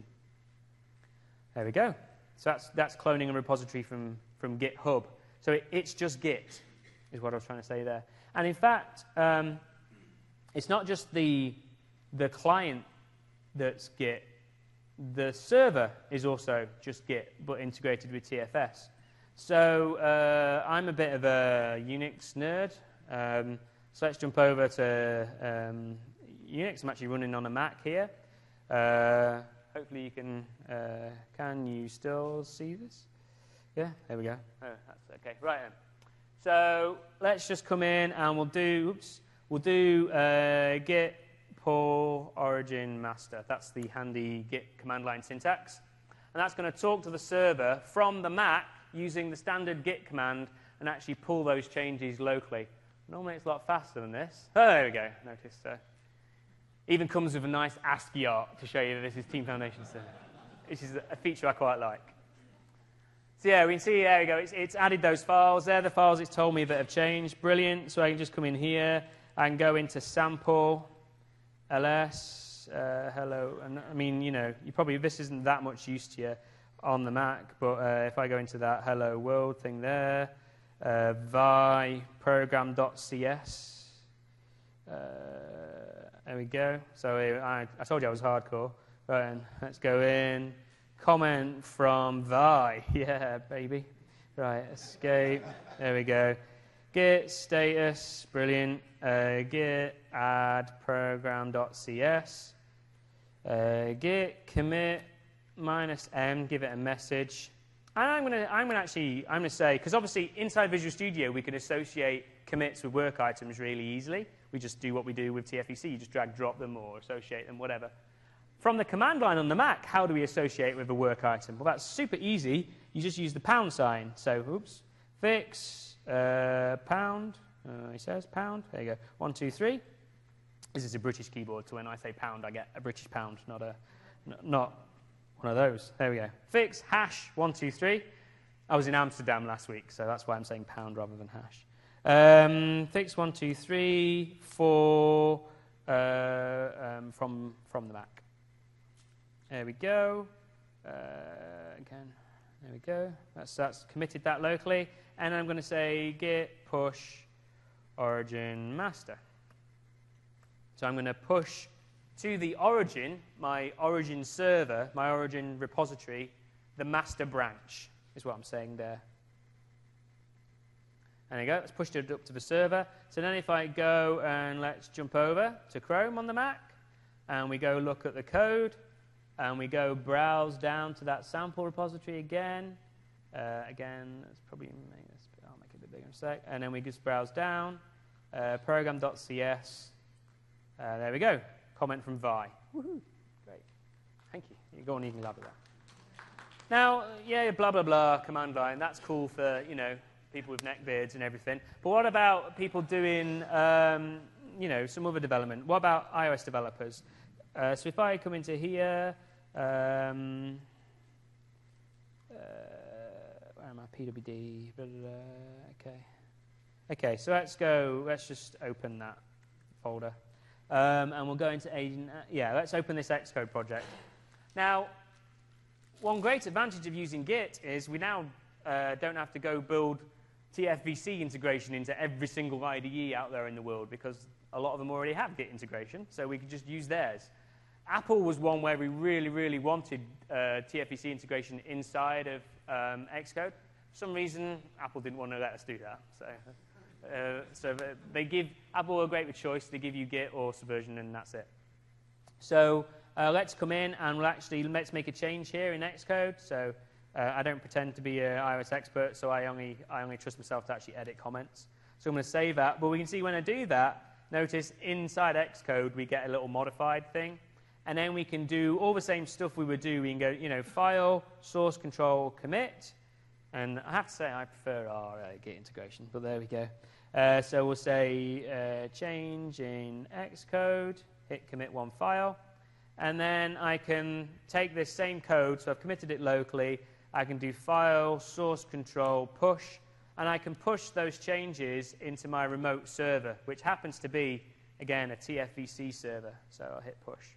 There we go. So that's, that's cloning a repository from, from GitHub. So it, it's just Git, is what I was trying to say there. And in fact, um, it's not just the, the client that's Git. The server is also just Git, but integrated with T F S. So uh, I'm a bit of a Unix nerd. Um, so let's jump over to um, Unix. I'm actually running on a Mac here. Uh, hopefully you can, uh, can you still see this? Yeah, there we go. Oh, that's okay. Right then. So let's just come in and we'll do, oops, we'll do uh, git pull origin master. That's the handy Git command line syntax. And that's going to talk to the server from the Mac using the standard Git command and actually pull those changes locally. Normally it's a lot faster than this. Oh, there we go. Notice. Uh, even comes with a nice ASCII art to show you that this is Team Foundation server, which is a feature I quite like. So yeah, we can see, there we go, it's, it's added those files. They're the files it's told me that have changed. Brilliant. So I can just come in here and go into sample, ls, uh, hello. And I mean, you know, you probably, this isn't that much use to you on the Mac, but uh, if I go into that hello world thing there, uh, vi program.cs, uh, there we go. So I, I told you I was hardcore. Right, and let's go in. Comment from vi. Yeah, baby. Right, escape. There we go. Git status. Brilliant. Uh, git add program.cs. Uh, git commit minus m. Give it a message. And I'm gonna, I'm gonna actually, I'm gonna say, because obviously inside Visual Studio we can associate commits with work items really easily. We just do what we do with T F E C. You just drag drop them or associate them, whatever. From the command line on the Mac, how do we associate with a work item? Well, that's super easy. You just use the pound sign. So, oops, fix, uh, pound, uh, he says pound. There you go. One, two, three. This is a British keyboard, so when I say pound, I get a British pound, not a, not one of those. There we go. Fix, hash, one, two, three. I was in Amsterdam last week, so that's why I'm saying pound rather than hash. Um, fix, one, two, three, four, uh, um, from, from the Mac. There we go. Uh, again, there we go. That's, that's committed that locally. And I'm going to say git push origin master. So I'm going to push to the origin, my origin server, my origin repository, the master branch is what I'm saying there. There you go, let's push it up to the server. So then if I go and let's jump over to Chrome on the Mac, and we go look at the code, and we go browse down to that sample repository again. Uh, again, let's probably make this, I'll make it a bit bigger in a sec. And then we just browse down, uh, program.cs. Uh, there we go, comment from Vi. Woohoo, great. Thank you. You go on, you can lab with that. Now, yeah, blah, blah, blah, command line, that's cool for, you know, people with neckbeards and everything. But what about people doing, um, you know, some other development? What about iOS developers? Uh, so if I come into here, um, uh, where am I? P W D. Blah, blah, blah, okay. Okay, so let's go. Let's just open that folder, um, and we'll go into agent. Uh, yeah, let's open this Xcode project. Now, one great advantage of using Git is we now uh, don't have to go build T F V C integration into every single I D E out there in the world, because a lot of them already have Git integration, so we could just use theirs. Apple was one where we really, really wanted uh, T F V C integration inside of um, Xcode. For some reason, Apple didn't want to let us do that. So, uh, so they give Apple a great choice. They give you Git or Subversion, and that's it. So uh, let's come in and we'll actually let's make a change here in Xcode. So uh, I don't pretend to be an iOS expert, so I only I only trust myself to actually edit comments. So I'm going to save that. But we can see when I do that, notice inside Xcode we get a little modified thing. And then we can do all the same stuff we would do. We can go, you know, file, source control, commit. And I have to say I prefer our uh, Git integration, but there we go. Uh, so we'll say uh, change in Xcode, hit commit one file. And then I can take this same code, so I've committed it locally. I can do file, source control, push. And I can push those changes into my remote server, which happens to be, again, a T F V C server. So I'll hit push.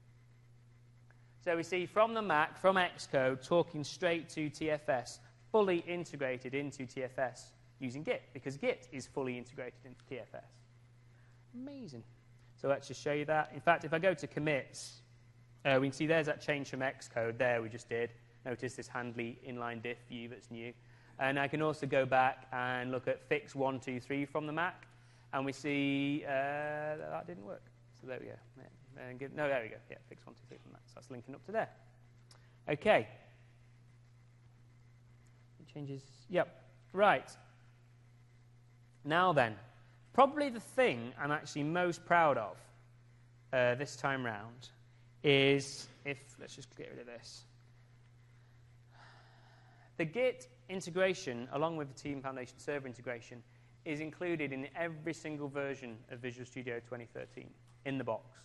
So we see from the Mac, from Xcode, talking straight to T F S, fully integrated into T F S using Git, because Git is fully integrated into T F S. Amazing. So let's just show you that. In fact, if I go to commits, uh, we can see there's that change from Xcode there we just did. Notice this handly inline diff view that's new. And I can also go back and look at fix one two three from the Mac, and we see uh, that, that didn't work. So there we go. Yeah. And give, no, there we go. Yeah, fix one two three from that. So that's linking up to there. Okay. It changes. Yep. Right. Now then, probably the thing I'm actually most proud of uh, this time round is if let's just get rid of this. The Git integration, along with the Team Foundation Server integration, is included in every single version of Visual Studio twenty thirteen in the box.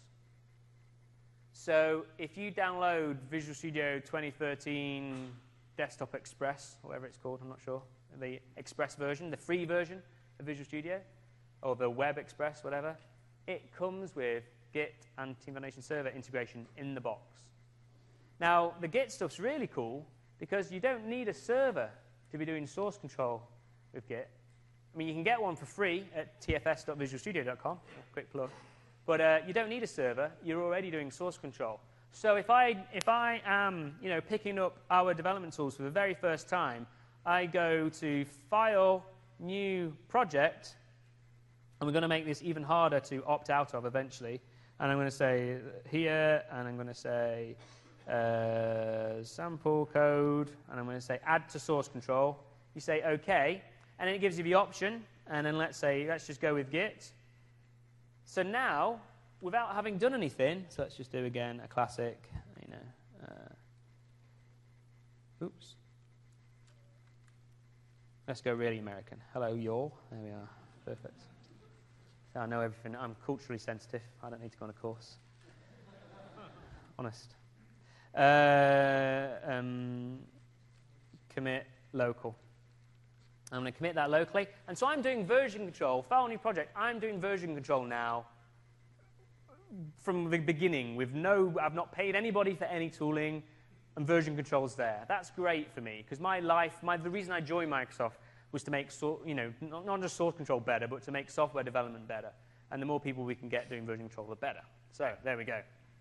So if you download Visual Studio twenty thirteen Desktop Express, whatever it's called, I'm not sure, the Express version, the free version of Visual Studio, or the Web Express, whatever, it comes with Git and Team Foundation Server integration in the box. Now, the Git stuff's really cool because you don't need a server to be doing source control with Git. I mean, you can get one for free at t f s dot visual studio dot com, quick plug. But uh, you don't need a server. You're already doing source control. So if I, if I am you know, picking up our development tools for the very first time, I go to File, New Project, and we're going to make this even harder to opt out of eventually. And I'm going to say here, and I'm going to say uh, sample code, and I'm going to say add to source control. You say OK, and then it gives you the option. And then let's say, let's just go with Git. So now, without having done anything, so let's just do again a classic, you know, uh, oops. Let's go really American. Hello, y'all. There we are. Perfect. So I know everything. I'm culturally sensitive. I don't need to go on a course. Honest. Uh, um, commit local. I'm going to commit that locally. And so I'm doing version control. File new project. I'm doing version control now from the beginning with no, I've not paid anybody for any tooling, and version control's there. That's great for me because my life, my, the reason I joined Microsoft was to make, so, you know, not, not just source control better, but to make software development better. And the more people we can get doing version control, the better. So there we go.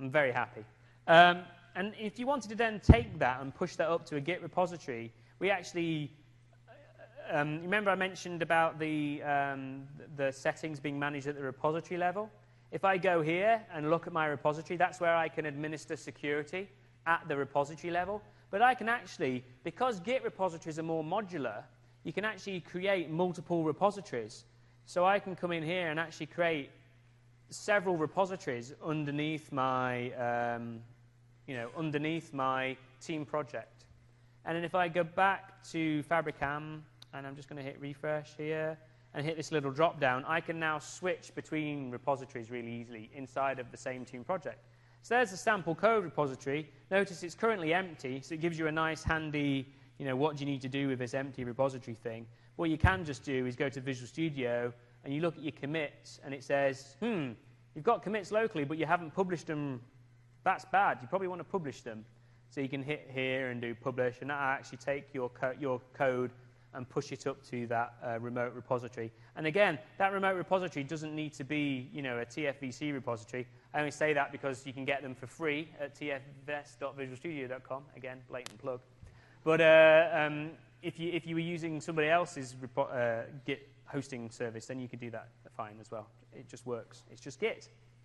I'm very happy. Um, and if you wanted to then take that and push that up to a Git repository, we actually, um, remember I mentioned about the, um, the settings being managed at the repository level? If I go here and look at my repository, that's where I can administer security at the repository level. But I can actually, because Git repositories are more modular, you can actually create multiple repositories. So I can come in here and actually create several repositories underneath my, um, you know, underneath my team project. And then if I go back to Fabricam, and I'm just going to hit refresh here, and hit this little drop down, I can now switch between repositories really easily inside of the same team project. So there's the sample code repository. Notice it's currently empty, so it gives you a nice handy, you know, what do you need to do with this empty repository thing. What you can just do is go to Visual Studio, and you look at your commits, and it says, hmm, you've got commits locally, but you haven't published them. That's bad. You probably want to publish them. So you can hit here and do publish, and that'll actually take your, co your code and push it up to that uh, remote repository. And again, that remote repository doesn't need to be, you know, a T F V C repository. I only say that because you can get them for free at t f v s dot visual studio dot com. Again, blatant plug. But uh, um, if, you, if you were using somebody else's uh, Git hosting service, then you could do that fine as well. It just works. It's just Git.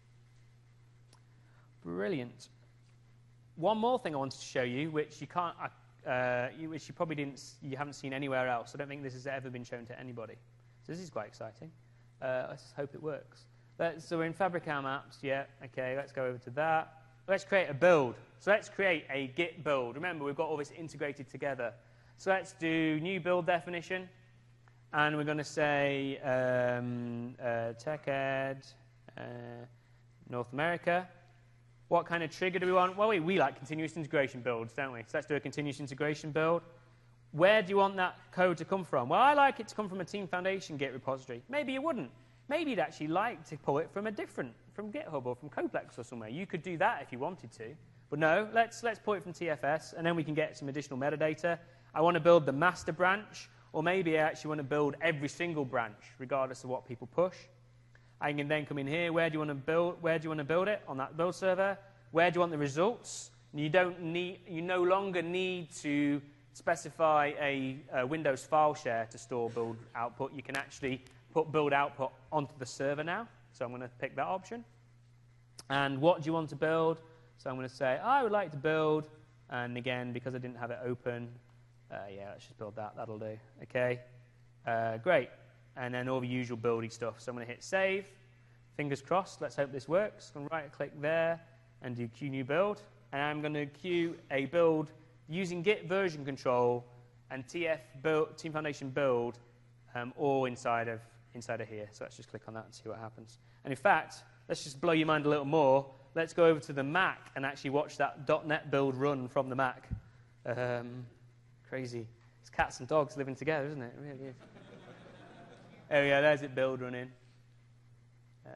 Brilliant. One more thing I wanted to show you, which you can't, uh, you, which you probably didn't, you haven't seen anywhere else. I don't think this has ever been shown to anybody. So this is quite exciting. Uh, let's hope it works. Let's, so we're in Fabricam apps. Yeah. Okay. Let's go over to that. Let's create a build. So let's create a Git build. Remember, we've got all this integrated together. So let's do new build definition. And we're going to say um, uh, TechEd, uh, North America. What kind of trigger do we want? Well, we, we like continuous integration builds, don't we? So let's do a continuous integration build. Where do you want that code to come from? Well, I like it to come from a Team Foundation Git repository. Maybe you wouldn't. Maybe you'd actually like to pull it from a different, from GitHub or from Coplex or somewhere. You could do that if you wanted to. But no, let's, let's pull it from T F S, and then we can get some additional metadata. I want to build the master branch, or maybe I actually want to build every single branch, regardless of what people push. I can then come in here. Where do you want to build? Where do you want to build it on that build server? Where do you want the results? And you don't need. You no longer need to specify a, a Windows file share to store build output. You can actually put build output onto the server now. So I'm going to pick that option. And what do you want to build? So I'm going to say I would like to build. And again, because I didn't have it open, uh, yeah, let's just build that. That'll do. Okay, uh, great. And then all the usual buildy stuff. So I'm going to hit save. Fingers crossed. Let's hope this works. I'm going to right-click there and do Q new build. And I'm going to queue a build using Git version control and T F build, Team Foundation build um, all inside of, inside of here. So let's just click on that and see what happens. And in fact, let's just blow your mind a little more. Let's go over to the Mac and actually watch that .NET build run from the Mac. Um, crazy. It's cats and dogs living together, isn't it? It really is. There we go, there's it build running. Uh,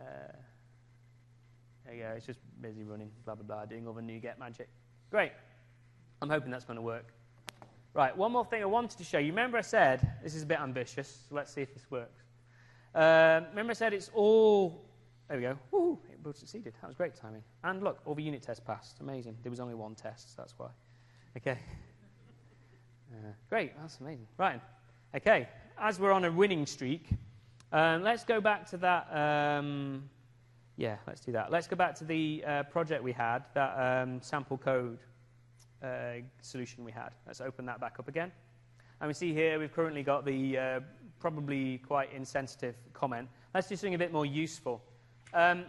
there you go, it's just busy running, blah, blah, blah, doing all the NuGet magic. Great. I'm hoping that's going to work. Right, one more thing I wanted to show you. Remember I said, this is a bit ambitious, so let's see if this works. Uh, remember I said it's all, there we go, woohoo, it both succeeded. That was great timing. And look, all the unit tests passed, amazing. There was only one test, so that's why. Okay. Uh, great, that's amazing. Right, okay. As we're on a winning streak, um, let's go back to that. Um, yeah, let's do that. Let's go back to the uh, project we had, that um, sample code uh, solution we had. Let's open that back up again. And we see here we've currently got the uh, probably quite insensitive comment. Let's do something a bit more useful. Um,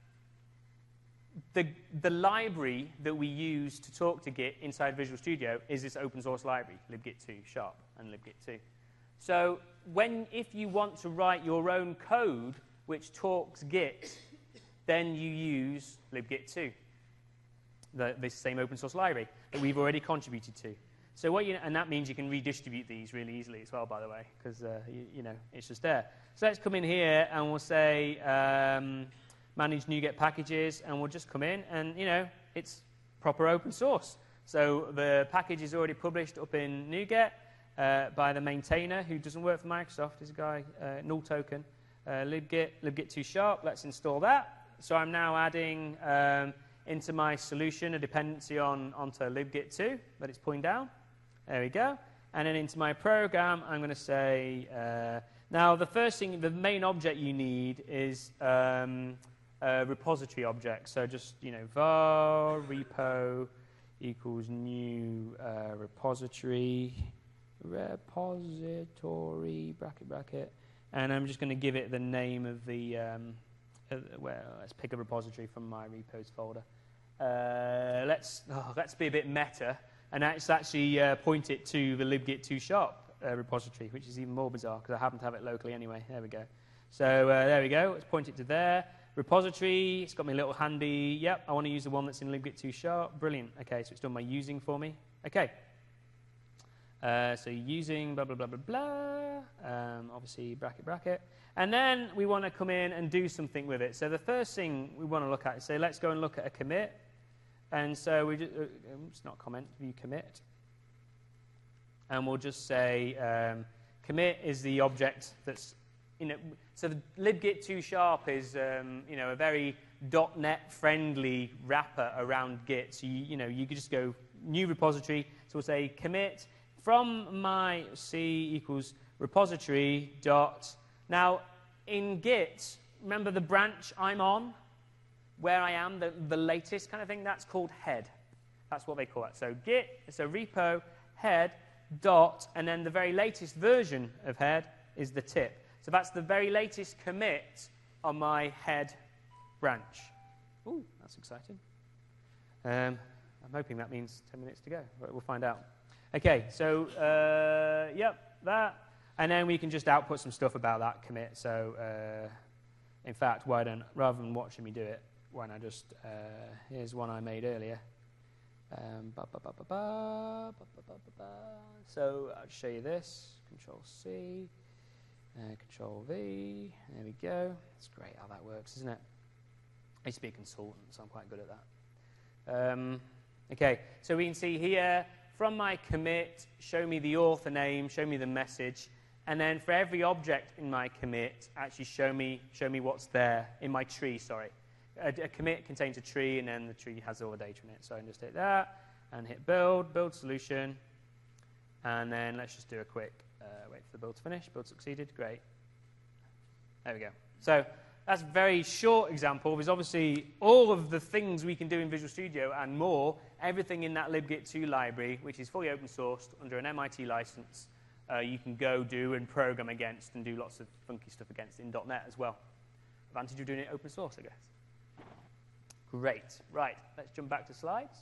the, the library that we use to talk to Git inside Visual Studio is this open source library, libgit two, sharp, and libgit two. So when, if you want to write your own code which talks Git, then you use libgit two, the, this same open source library that we've already contributed to. So what you, and that means you can redistribute these really easily as well, by the way, because uh, you, you know, it's just there. So let's come in here and we'll say um, manage NuGet packages, and we'll just come in and, you know, it's proper open source. So the package is already published up in NuGet. Uh, by the maintainer who doesn't work for Microsoft. Is a guy, uh, null token, uh, libgit, libgit two sharp. Let's install that. So I'm now adding, um, into my solution a dependency on onto libgit two that it's pulling down. There we go. And then into my program, I'm going to say, uh, now the first thing, the main object you need is um, a repository object. So just, you know, var repo equals new uh, repository, repository, bracket, bracket. And I'm just going to give it the name of the, um, uh, well, let's pick a repository from my repos folder. Uh, let's, oh, let's be a bit meta. And let's actually uh, point it to the libgit two sharp uh, repository, which is even more bizarre because I happen to have it locally anyway. There we go. So uh, there we go. Let's point it to there. Repository, it's got me a little handy. Yep, I want to use the one that's in libgit two sharp. Brilliant. Okay, so it's done my using for me. Okay. Uh, so using blah, blah, blah, blah, blah. Um, obviously, bracket, bracket. And then we want to come in and do something with it. So the first thing we want to look at is say, let's go and look at a commit. And so we just, uh, it's not comment, view commit. And we'll just say um, commit is the object that's, you know, so the libgit two sharp is, um, you know, a very .NET friendly wrapper around Git. So, you, you know, you could just go new repository. So we'll say commit from my C equals repository dot. Now, in Git, remember the branch I'm on? Where I am, the, the latest kind of thing, that's called head. That's what they call it. So git, so repo, head, dot, and then the very latest version of head is the tip. So that's the very latest commit on my head branch. Ooh, that's exciting. Um, I'm hoping that means ten minutes to go. We'll find out. Okay, so, uh, yep, that. And then we can just output some stuff about that commit. So, uh, in fact, why don't, rather than watching me do it, why not just, uh, here's one I made earlier. Um, ba, ba, ba, ba, ba, ba, ba, ba, ba. So I'll show you this. Control C, uh, Control V. There we go. It's great how that works, isn't it? I used to be a consultant, so I'm quite good at that. Um, okay, so we can see here, from my commit, show me the author name, show me the message, and then for every object in my commit, actually show me, show me what's there in my tree, sorry. A, a commit contains a tree, and then the tree has all the data in it. So I can just hit that, and hit build, build solution, and then let's just do a quick, uh, wait for the build to finish. Build succeeded, great. There we go. So that's a very short example. There's obviously all of the things we can do in Visual Studio and more, everything in that libgit two library, which is fully open sourced under an M I T license, uh, you can go do and program against and do lots of funky stuff against in .NET as well. Advantage of doing it open source, I guess. Great. Right, let's jump back to slides.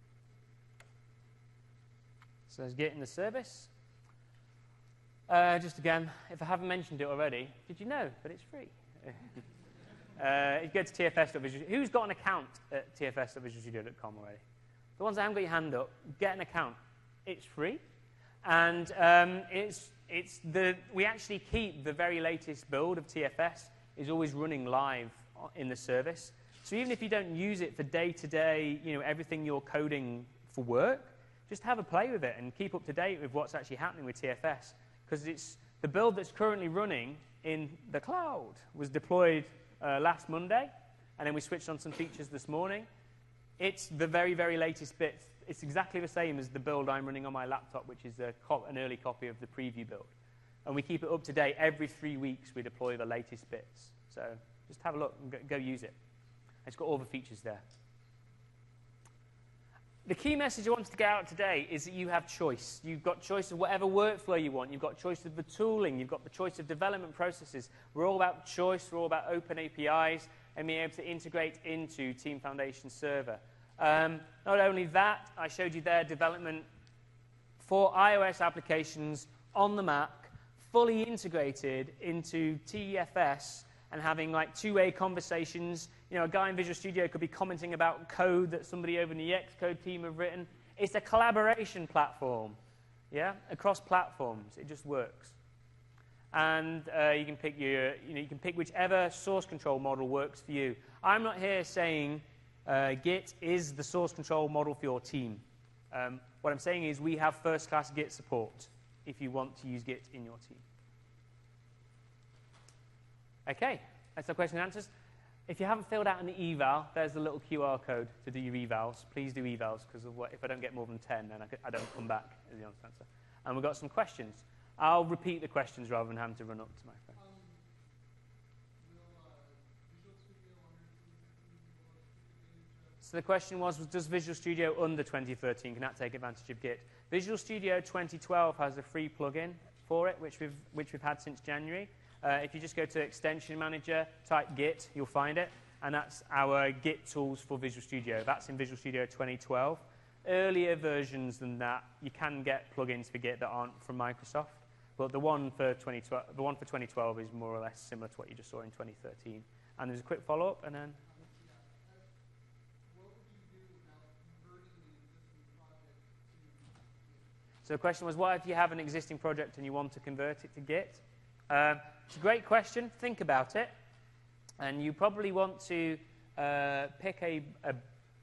So let's get in the service. Uh, just again, if I haven't mentioned it already, did you know that it's free? uh, you go to T F S dot visual studio. Who's got an account at T F S dot visual studio dot com already? The ones that haven't got your hand up, get an account. It's free. And um, it's, it's the, we actually keep the very latest build of T F S is always running live in the service. So even if you don't use it for day-to-day, you know, everything you're coding for work, just have a play with it and keep up to date with what's actually happening with T F S. Because it's the build that's currently running in the cloud was deployed uh, last Monday, and then we switched on some features this morning. It's the very, very latest bits. It's exactly the same as the build I'm running on my laptop, which is a co an early copy of the preview build. And we keep it up to date. Every three weeks, we deploy the latest bits. So just have a look and go, go use it. It's got all the features there. The key message I wanted to get out today is that you have choice. You've got choice of whatever workflow you want. You've got choice of the tooling. You've got the choice of development processes. We're all about choice. We're all about open A P Is and being able to integrate into Team Foundation Server. Um, not only that, I showed you there development for iOS applications on the Mac, fully integrated into T F S and having like two-way conversations. You know, a guy in Visual Studio could be commenting about code that somebody over in the Xcode team have written. It's a collaboration platform, yeah, across platforms. It just works. And uh, you can pick your, you know, you can pick whichever source control model works for you. I'm not here saying uh, Git is the source control model for your team. Um, what I'm saying is we have first-class Git support if you want to use Git in your team. Okay, that's the question and answers. If you haven't filled out an eval, there's the little Q R code to do your evals. Please do evals, because if I don't get more than ten, then I, could, I don't come back, is the honest answer. And we've got some questions. I'll repeat the questions rather than having to run up to my phone. Um, will, uh, Visual Studio under So the question was, was, does Visual Studio under twenty thirteen, can that take advantage of Git? Visual Studio twenty twelve has a free plugin for it, which we've, which we've had since January. Uh, if you just go to Extension Manager, type Git, you'll find it. And that's our Git tools for Visual Studio. That's in Visual Studio twenty twelve. Earlier versions than that, you can get plugins for Git that aren't from Microsoft. But the one for twenty twelve, the one for twenty twelve is more or less similar to what you just saw in twenty thirteen. And there's a quick follow-up, and then... So the question was, what if you have an existing project and you want to convert it to Git? Uh, it's a great question. Think about it. And you probably want to uh, pick a, a,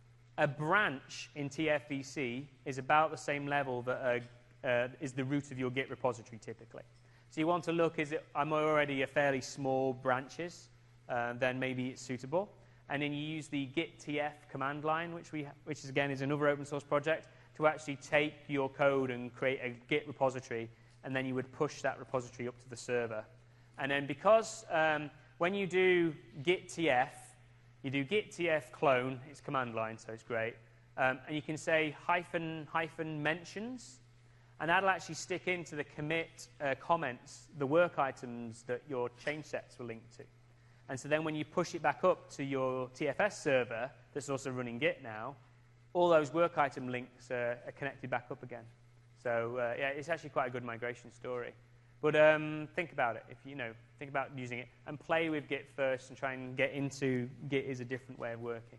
a branch in T F V C is about the same level that uh, uh, is the root of your Git repository typically. So you want to look, is it, I'm already a fairly small branches, uh, then maybe it's suitable. And then you use the git T F command line, which, we which is, again is another open source project, to actually take your code and create a Git repository, and then you would push that repository up to the server. And then because um, when you do git T F, you do git T F clone, it's command line, so it's great, um, and you can say hyphen hyphen mentions, and that'll actually stick into the commit uh, comments, the work items that your change sets were linked to. And so then when you push it back up to your T F S server, that's also running Git now, all those work item links uh, are connected back up again. So uh, yeah, it's actually quite a good migration story. But um, think about it. If you know, think about using it and play with Git first, and try and get into Git is a different way of working.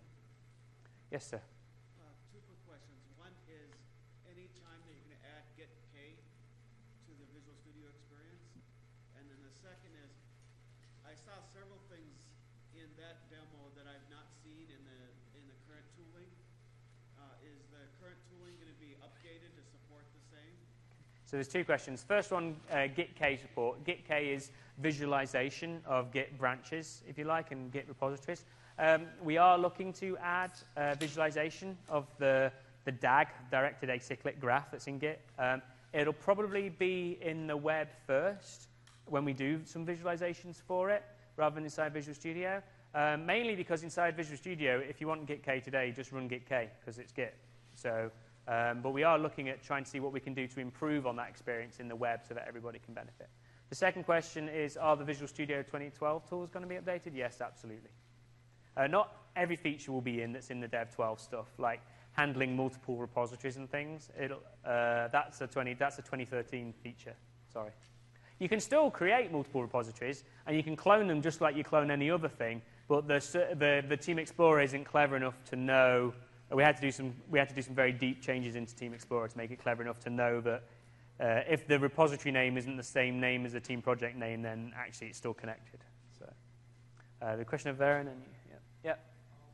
Yes, sir. Uh, two quick questions. One is, any time that you're going to add Git K to the Visual Studio experience, and then the second is, I saw several things in that demo that I've not seen in the in the current tooling. Uh, is the current tooling going to be updated to support the same? So there's two questions. First one, uh, Git K support. Git K is visualization of Git branches, if you like, and Git repositories. Um, we are looking to add uh, visualization of the, the D A G, directed acyclic graph, that's in Git. Um, it'll probably be in the web first when we do some visualizations for it, rather than inside Visual Studio. Um, mainly because inside Visual Studio, if you want Git K today, just run Git K, because it's Git. So, um, but we are looking at trying to see what we can do to improve on that experience in the web so that everybody can benefit. The second question is, are the Visual Studio twenty twelve tools going to be updated? Yes, absolutely. Uh, not every feature will be in that's in the Dev twelve stuff, like handling multiple repositories and things. It'll, uh, that's, a twenty, that's a twenty thirteen feature, sorry. You can still create multiple repositories, and you can clone them just like you clone any other thing, but the, the, the Team Explorer isn't clever enough to know. We had to do some, we had to do some very deep changes into Team Explorer to make it clever enough to know that uh, if the repository name isn't the same name as the team project name, then actually it's still connected. So, uh, the question of there, and then you, yeah. yeah.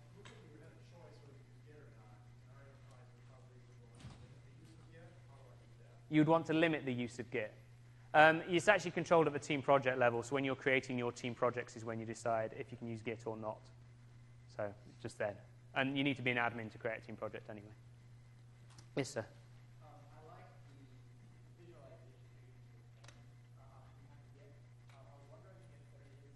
You'd want to limit the use of Git. Um, it's actually controlled at the team project level, so when you're creating your team projects is when you decide if you can use Git or not. So, just then. And you need to be an admin to create a team project anyway. Yes, sir. Um, I like the visualization. Uh, I was wondering if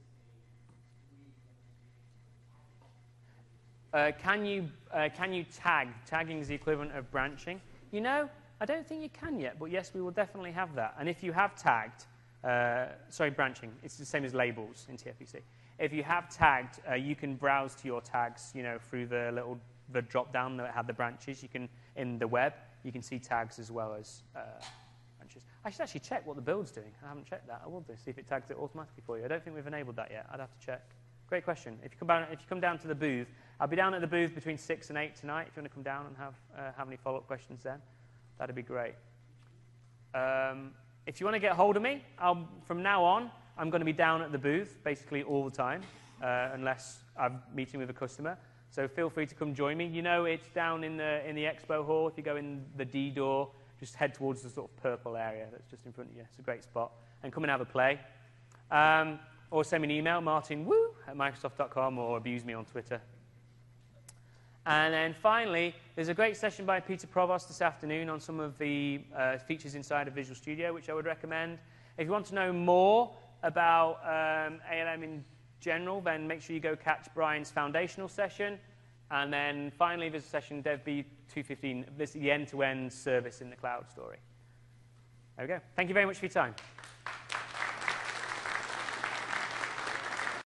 there is a Uh, can you uh, can you tag? Tagging is the equivalent of branching. You know, I don't think you can yet, but yes, we will definitely have that. And if you have tagged, uh, sorry, branching, it's the same as labels in T F V C. If you have tagged, uh, you can browse to your tags, you know, through the little the drop down that have the branches. You can in the web, you can see tags as well as uh, branches. I should actually check what the build's doing. I haven't checked that. I will do see if it tags it automatically for you. I don't think we've enabled that yet. I'd have to check. Great question. If you come down, if you come down to the booth, I'll be down at the booth between six and eight tonight. If you want to come down and have uh, have any follow-up questions, then that'd be great. Um, if you want to get hold of me, I'll, from now on, I'm going to be down at the booth basically all the time, uh, unless I'm meeting with a customer. So feel free to come join me. You know, it's down in the in the expo hall. If you go in the D door, just head towards the sort of purple area that's just in front of you. It's a great spot, and come and have a play. Um, or send me an email, martinwoo at microsoft dot com, or abuse me on Twitter. And then finally, there's a great session by Peter Provost this afternoon on some of the uh, features inside of Visual Studio, which I would recommend. If you want to know more about um, A L M in general, then make sure you go catch Brian's foundational session. And then finally, there's a session, DevB two fifteen, this is the end-to-end service in the cloud story. There we go. Thank you very much for your time.